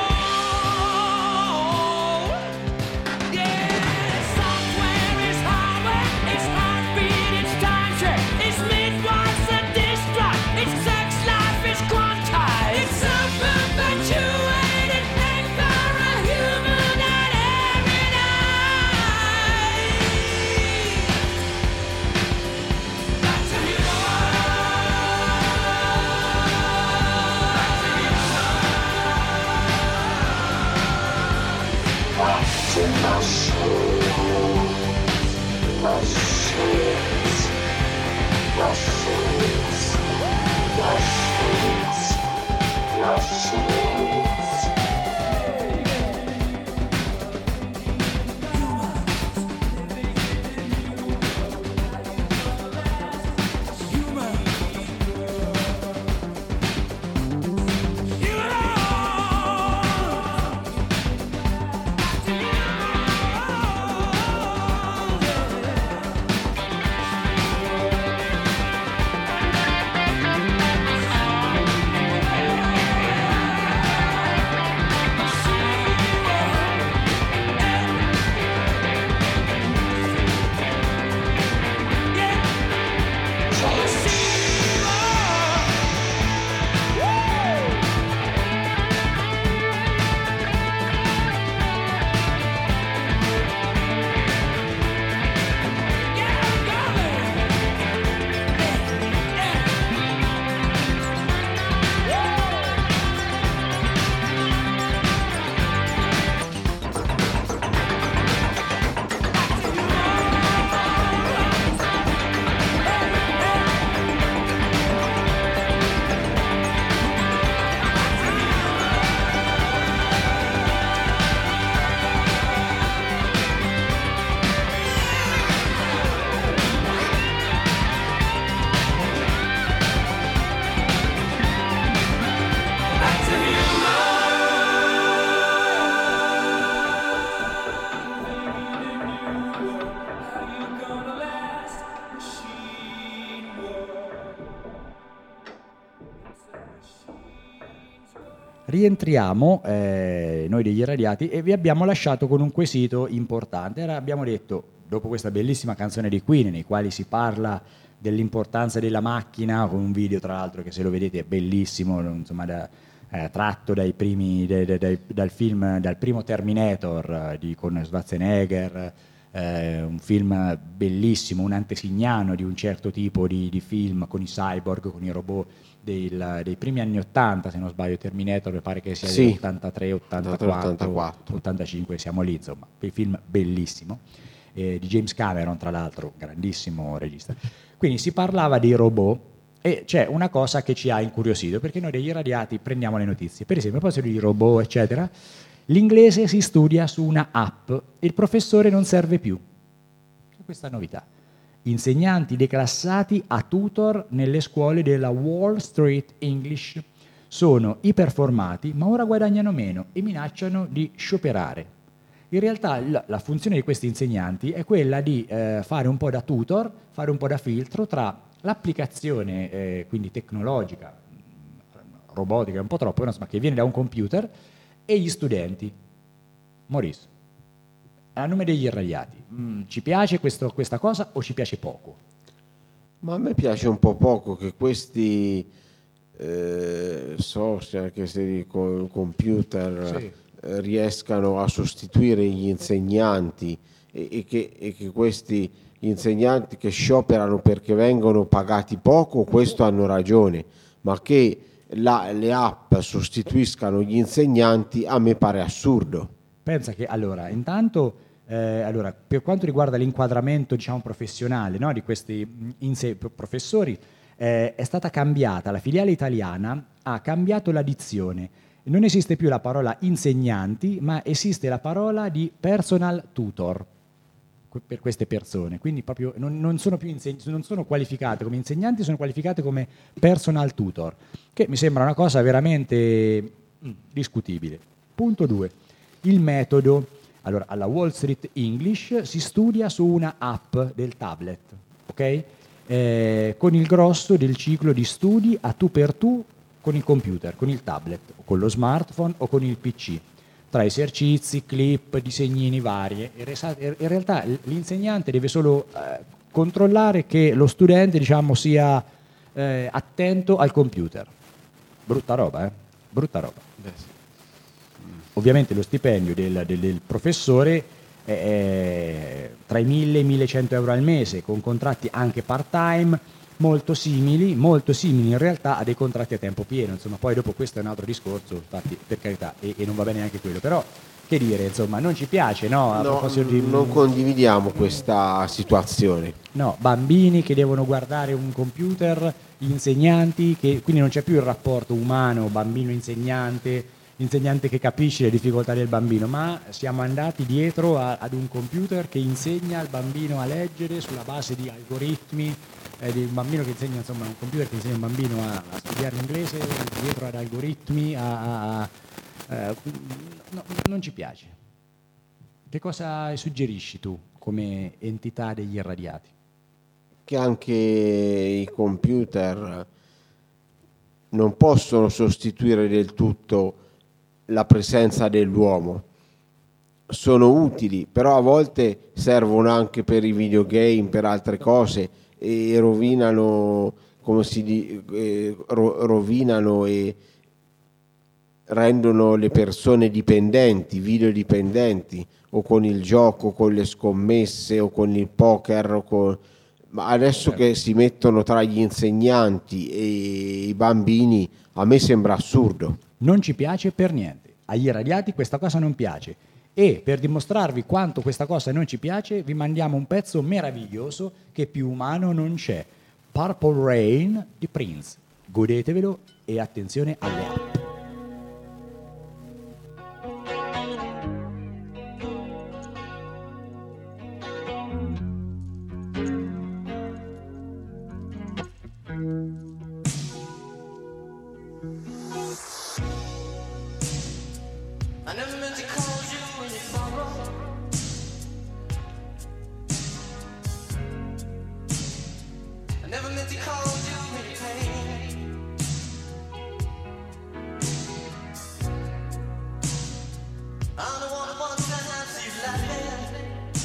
S2: Rientriamo noi degli irradiati e vi abbiamo lasciato con un quesito importante. Abbiamo detto, dopo questa bellissima canzone di Queen, nei quali si parla dell'importanza della macchina, con un video tra l'altro che se lo vedete è bellissimo, insomma tratto dal film, dal primo Terminator con Schwarzenegger, un film bellissimo, un antesignano di un certo tipo di film con i cyborg, con i robot dei primi anni 80, se non sbaglio. Terminator mi pare che sia
S3: Sì.
S2: dell'83, 84, 85, siamo lì, insomma, il film bellissimo, di James Cameron tra l'altro, grandissimo regista. Quindi si parlava dei robot e c'è una cosa che ci ha incuriosito, perché noi degli irradiati prendiamo le notizie, per esempio a proposito di robot eccetera, l'inglese si studia su una app, il professore non serve più. C'è questa novità. Insegnanti declassati a tutor nelle scuole della Wall Street English sono iperformati, ma ora guadagnano meno e minacciano di scioperare. In realtà la funzione di questi insegnanti è quella di fare un po' da tutor, fare un po' da filtro tra l'applicazione quindi tecnologica, robotica, un po' troppo, insomma, che viene da un computer, e gli studenti. Maurice, a nome degli irradiati, ci piace questa cosa o ci piace poco?
S3: Ma a me piace un po' poco che questi social, questi computer riescano a sostituire gli insegnanti e che questi insegnanti che scioperano perché vengono pagati poco, questo hanno ragione, ma che le app sostituiscano gli insegnanti a me pare assurdo.
S2: Pensa che allora, intanto Allora, per quanto riguarda l'inquadramento, diciamo, professionale, no, di questi professori, è stata cambiata, la filiale italiana ha cambiato la dizione. Non esiste più la parola insegnanti, ma esiste la parola di personal tutor per queste persone. Quindi proprio non sono più non sono qualificate come insegnanti, sono qualificate come personal tutor, che mi sembra una cosa veramente discutibile. Punto 2. Il metodo. Allora, alla Wall Street English si studia su una app del tablet, ok? Con il grosso del ciclo di studi a tu per tu con il computer, con il tablet, o con lo smartphone o con il PC, tra esercizi, clip, disegnini varie. In realtà l'insegnante deve solo controllare che lo studente, diciamo, sia attento al computer. Brutta roba, brutta roba. Ovviamente lo stipendio del professore è tra i 1.000 e i 1.100 euro al mese, con contratti anche part-time, molto simili in realtà a dei contratti a tempo pieno. Insomma, poi dopo questo è un altro discorso, infatti, per carità, e non va bene anche quello. Però, che dire, insomma, non ci piace, no?
S3: Non condividiamo questa situazione.
S2: No, bambini che devono guardare un computer, insegnanti, quindi non c'è più il rapporto umano, bambino-insegnante, l'insegnante che capisce le difficoltà del bambino, ma siamo andati dietro ad un computer che insegna al bambino a leggere sulla base di algoritmi, di un bambino che insegna, insomma, un computer che insegna un bambino a studiare l'inglese dietro ad algoritmi, non ci piace. Che cosa suggerisci tu come entità degli irradiati?
S3: Che anche i computer non possono sostituire del tutto la presenza dell'uomo. Sono utili, però a volte servono anche per i videogame, per altre cose, e rovinano, rovinano e rendono le persone dipendenti, videodipendenti, o con il gioco, con le scommesse, o con il poker, ma adesso che si mettono tra gli insegnanti e i bambini, a me sembra assurdo.
S2: Non ci piace per niente. Agli irradiati questa cosa non piace. E per dimostrarvi quanto questa cosa non ci piace, vi mandiamo un pezzo meraviglioso che più umano non c'è. Purple Rain di Prince. Godetevelo e attenzione alle app.
S4: I never meant to call you when you sorrow. I never meant to call you when you pain. I'm the one who wants to have you laughing.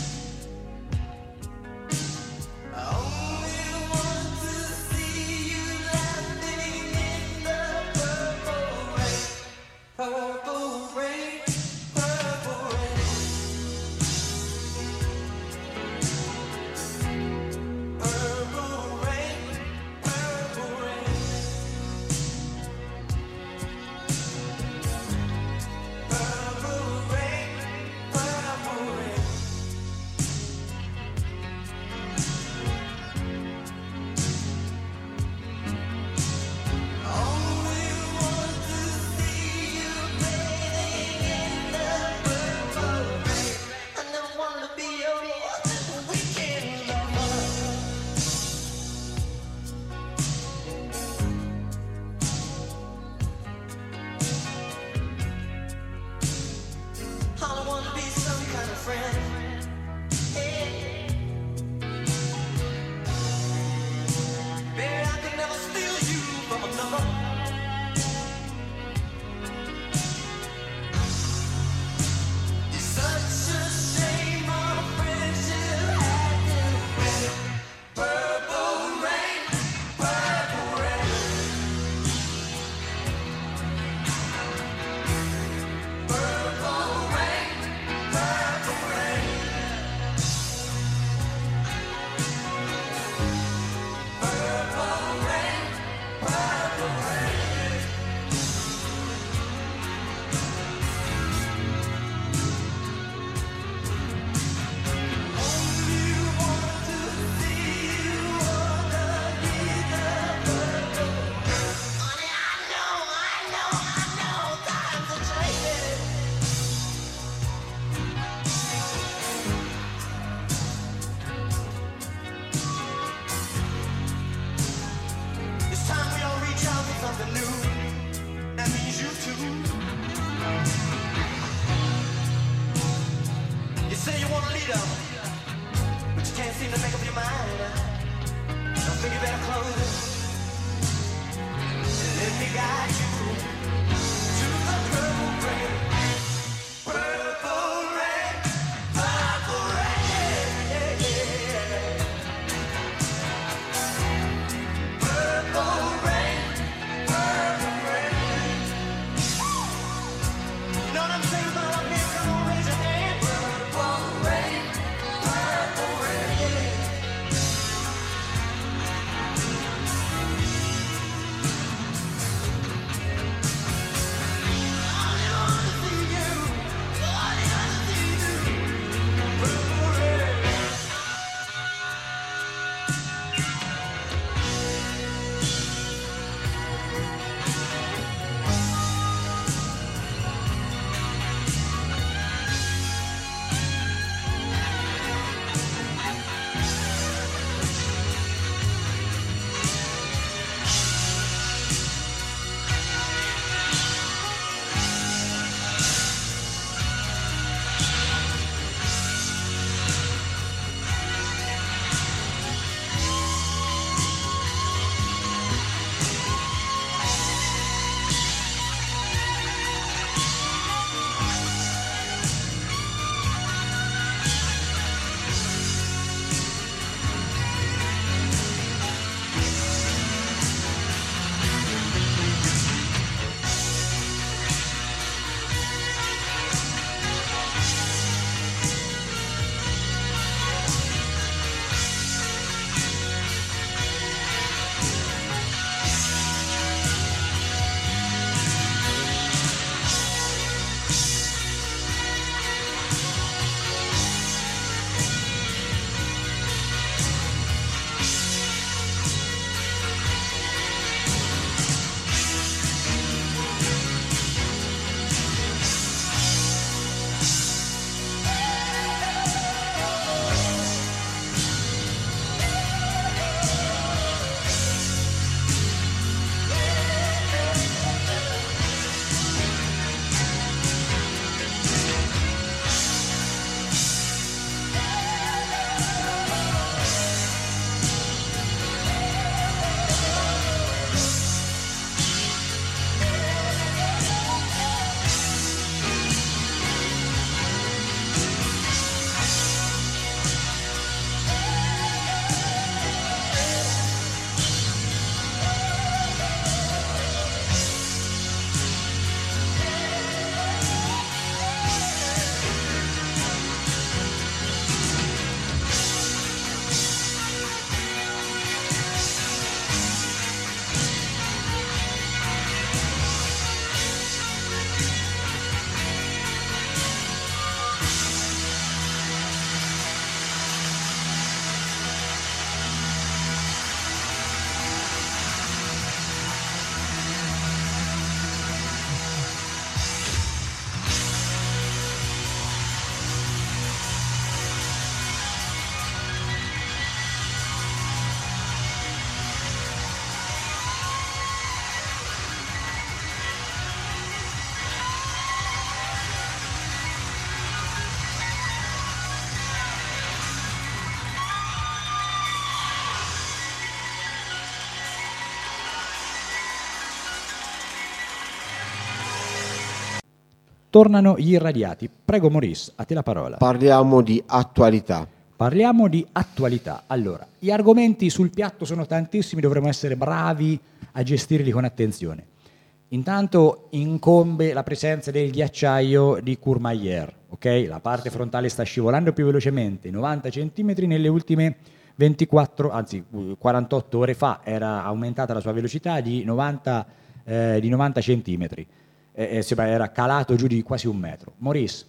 S4: I only want to see you laughing in the purple rain. Purple rain, purple rain. Purple rain, purple rain. So you better close it. Let me guide you to the purple rain. Purple rain, purple rain. Purple rain, purple rain. You know what I'm saying about up here? Come on, raise your hand. Purple rain, purple rain.
S2: Tornano gli irradiati. Prego Maurice, a te la parola.
S3: Parliamo di attualità.
S2: Parliamo di attualità. Allora, gli argomenti sul piatto sono tantissimi, dovremmo essere bravi a gestirli con attenzione. Intanto incombe la presenza del ghiacciaio di Courmayeur, ok? La parte frontale sta scivolando più velocemente, 90 cm nelle ultime 48 ore fa era aumentata la sua velocità di 90 cm. Era calato giù di quasi un metro. Maurice,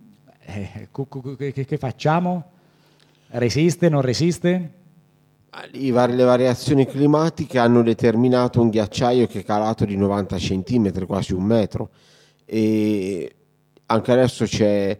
S2: che facciamo? Resiste, non resiste?
S3: Le variazioni climatiche hanno determinato un ghiacciaio che è calato di 90 cm, quasi un metro, e anche adesso c'è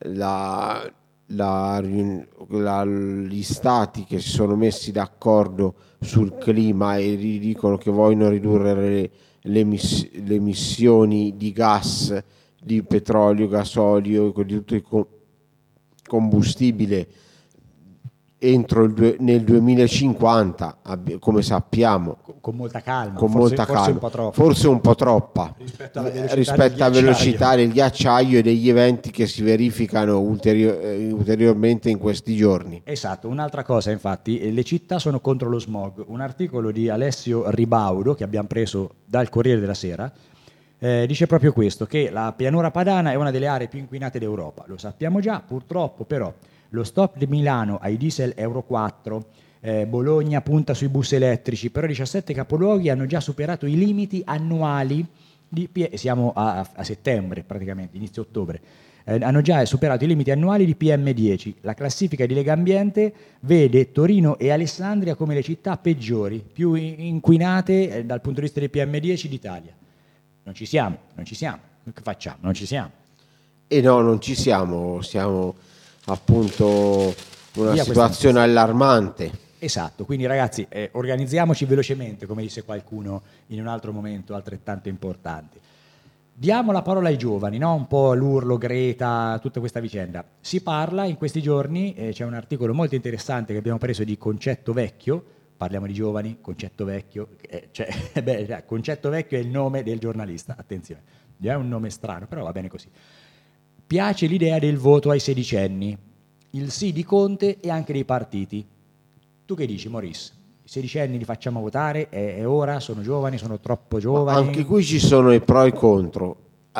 S3: gli stati che si sono messi d'accordo sul clima e dicono che vogliono ridurre le emissioni di gas, di petrolio, gasolio, di tutto il combustibile nel 2050, come sappiamo,
S2: Con molta calma,
S3: con
S2: forse,
S3: molta
S2: forse
S3: calma,
S2: un po' troppo.
S3: forse un po' troppa
S2: Rispetto alla velocità del
S3: del ghiacciaio e degli eventi che si verificano ulteriormente in questi giorni.
S2: Esatto, un'altra cosa infatti, le città sono contro lo smog. Un articolo di Alessio Ribaudo che abbiamo preso dal Corriere della Sera dice proprio questo, che la pianura padana è una delle aree più inquinate d'Europa. Lo sappiamo già, purtroppo però lo stop di Milano ai diesel Euro 4, Bologna punta sui bus elettrici, però 17 capoluoghi hanno già superato i limiti annuali siamo a settembre praticamente, inizio ottobre. Hanno già superato i limiti annuali di PM10. La classifica di Legambiente vede Torino e Alessandria come le città peggiori, più inquinate dal punto di vista dei PM10 d'Italia. Non ci siamo. Che facciamo? Non ci siamo.
S3: E no, non ci siamo, siamo appunto in una
S2: Via
S3: situazione
S2: questa
S3: allarmante.
S2: Esatto, quindi ragazzi organizziamoci velocemente, come disse qualcuno in un altro momento altrettanto importante. Diamo la parola ai giovani, no? Un po' l'urlo, Greta, tutta questa vicenda. Si parla in questi giorni, c'è un articolo molto interessante che abbiamo preso di Concetto Vecchio, parliamo di giovani, Concetto Vecchio, Concetto Vecchio è il nome del giornalista, attenzione, è un nome strano, però va bene così. Piace l'idea del voto ai sedicenni, il sì di Conte e anche dei partiti. Tu che dici, Maurice? I sedicenni li facciamo votare? È ora? Sono giovani? Sono troppo giovani?
S3: Anche qui ci sono i pro e i contro.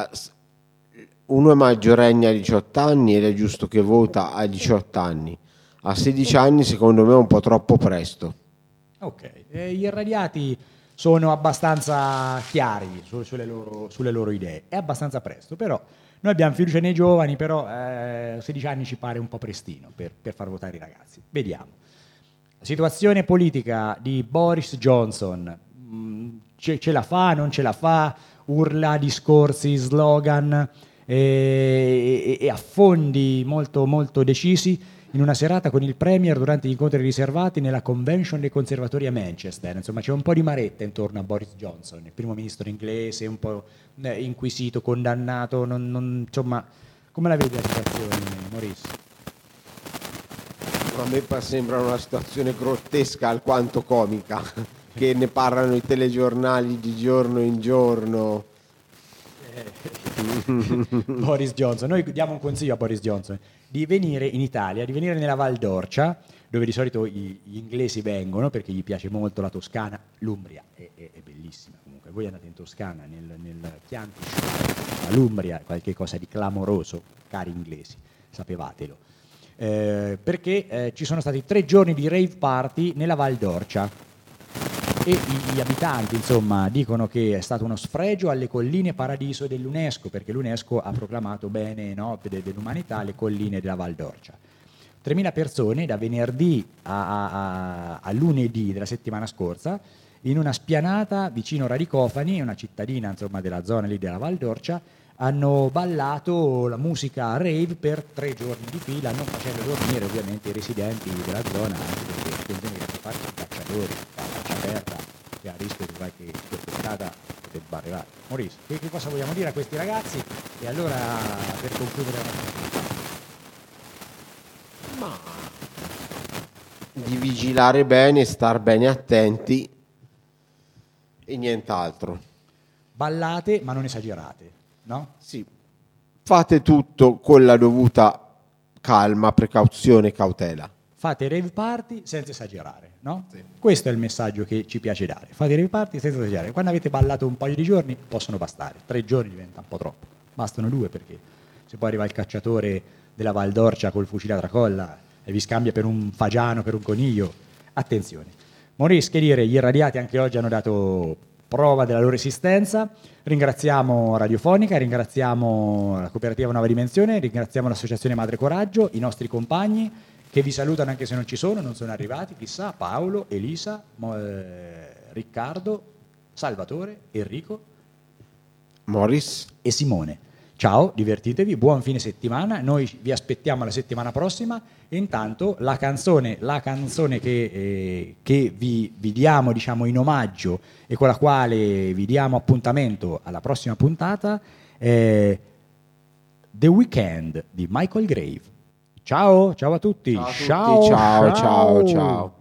S3: Uno è maggiorenne a 18 anni ed è giusto che vota a 18 anni. A 16 anni secondo me è un po' troppo presto.
S2: Ok, gli irradiati sono abbastanza chiari sulle loro idee. È abbastanza presto, però noi abbiamo fiducia nei giovani, però 16 anni ci pare un po' prestino per far votare i ragazzi. Vediamo. Situazione politica di Boris Johnson, ce la fa, non ce la fa, urla, discorsi, slogan e affondi molto, molto decisi in una serata con il Premier durante gli incontri riservati nella convention dei conservatori a Manchester. Insomma, c'è un po' di maretta intorno a Boris Johnson, il primo ministro inglese, un po' inquisito, condannato, insomma, come la vedi la situazione, Maurice?
S3: A me sembra una situazione grottesca alquanto comica, che ne parlano i telegiornali di giorno in giorno.
S2: Boris Johnson, noi diamo un consiglio a Boris Johnson di venire in Italia, di venire nella Val d'Orcia, dove di solito gli inglesi vengono perché gli piace molto la Toscana. L'Umbria è bellissima comunque, voi andate in Toscana, nel Chianti, l'Umbria è qualche cosa di clamoroso, cari inglesi, sapevatelo. Perché ci sono stati 3 giorni di rave party nella Val d'Orcia e gli abitanti insomma dicono che è stato uno sfregio alle colline paradiso dell'UNESCO, perché l'UNESCO ha proclamato bene, no, dell'umanità le colline della Val d'Orcia. 3.000 persone da venerdì a lunedì della settimana scorsa in una spianata vicino Radicofani, una cittadina insomma della zona lì della Val d'Orcia, hanno ballato la musica rave per 3 giorni di fila, non facendo dormire ovviamente i residenti della zona, anche perché attenzione che fare i cacciatori a faccia aperta e a rischio di qualche scoppiettata potrebbe arrivare. Maurice, che cosa vogliamo dire a questi ragazzi? E allora per concludere la nostra
S3: Ma di vigilare bene, star bene attenti e nient'altro.
S2: ballate ma non esagerate, no?
S3: Sì, fate tutto con la dovuta calma, precauzione e cautela.
S2: Fate rave party senza esagerare, no? Sì. Questo è il messaggio che ci piace dare. Fate rave party senza esagerare. Quando avete ballato un paio di giorni possono bastare. 3 giorni diventa un po' troppo. Bastano 2 perché se poi arriva il cacciatore della Val d'Orcia col fucile a tracolla e vi scambia per un fagiano, per un coniglio, attenzione. Maurice, che dire, gli irradiati anche oggi hanno dato prova della loro esistenza. Ringraziamo Radiofonica, ringraziamo la Cooperativa Nuova Dimensione, ringraziamo l'Associazione Madre Coraggio, i nostri compagni che vi salutano anche se non ci sono, non sono arrivati, chissà, Paolo, Elisa, Riccardo, Salvatore, Enrico,
S3: Morris
S2: e Simone. Ciao, divertitevi, buon fine settimana, noi vi aspettiamo la settimana prossima e intanto la canzone che vi diamo, diciamo, in omaggio e con la quale vi diamo appuntamento alla prossima puntata è The Weeknd di Michael Grave. Ciao, ciao a tutti.
S3: Ciao a tutti, ciao, ciao, ciao.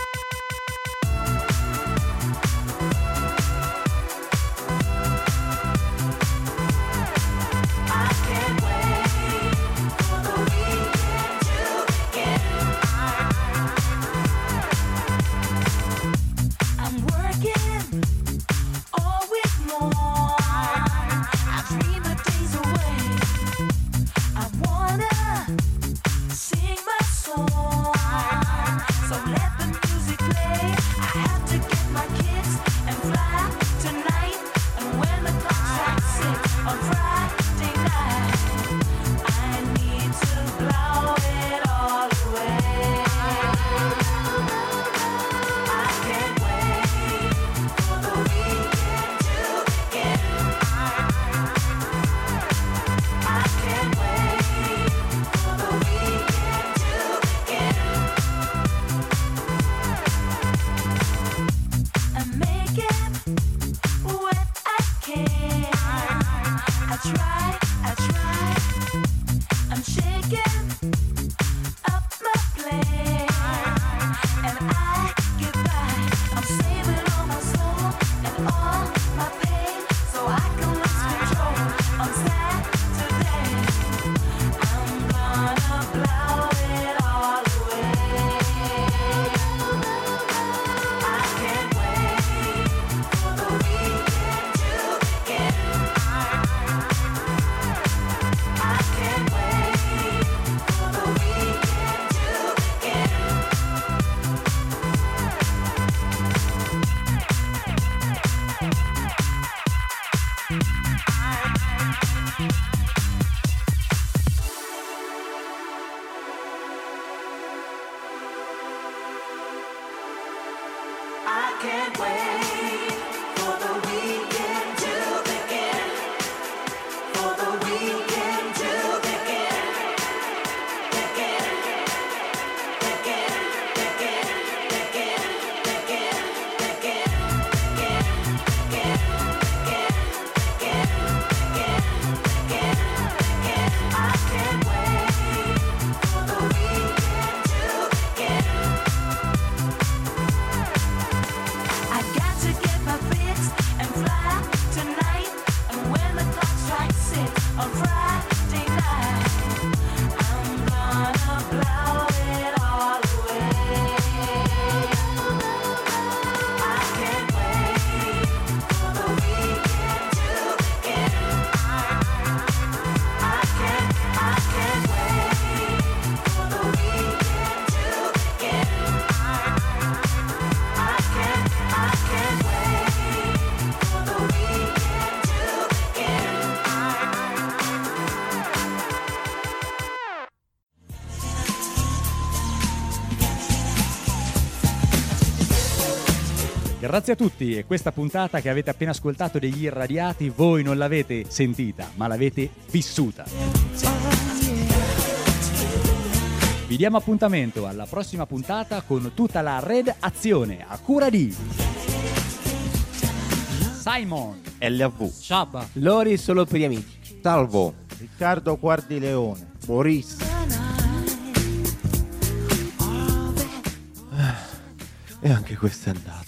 S5: I'm working all week long. I dream the days away. I wanna sing my song. So let the music play. I have to get my kids and fly tonight. And when the clock strikes 6 on Friday night, I need to blow it all away. I can't wait for the weekend to begin. I can't wait for the weekend to begin. I'm making what I can. I try. I'm shaking up my plane, and I get by. I'm saving all my soul and all my pain, so I can lose control on Saturday. I'm gonna blow it all away. I can't wait for the weekend to begin. I can't wait for the weekend to begin. I can't wait for the weekend to begin. For the weekend to begin. Begin. Begin. Begin. Begin. Begin. Begin. Begin. Begin. Begin. Begin. I can't wait for the weekend to begin. I got to get my fix and fly tonight. And when the clock strikes 6 on Friday night, I'm gonna blow it all away. I can't wait for the weekend to begin. I can't wait for the weekend to begin. I can't wait for the weekend to begin.
S2: Grazie a tutti, e questa puntata che avete appena ascoltato degli Irradiati voi non l'avete sentita, ma l'avete vissuta. Vi diamo appuntamento alla prossima puntata con tutta la redazione a cura di Simon,
S1: LV,
S9: Sciabba,
S3: Lori solo per gli amici.
S1: Salvo,
S9: Riccardo Guardileone,
S3: Maurice.
S1: e anche questo è andato.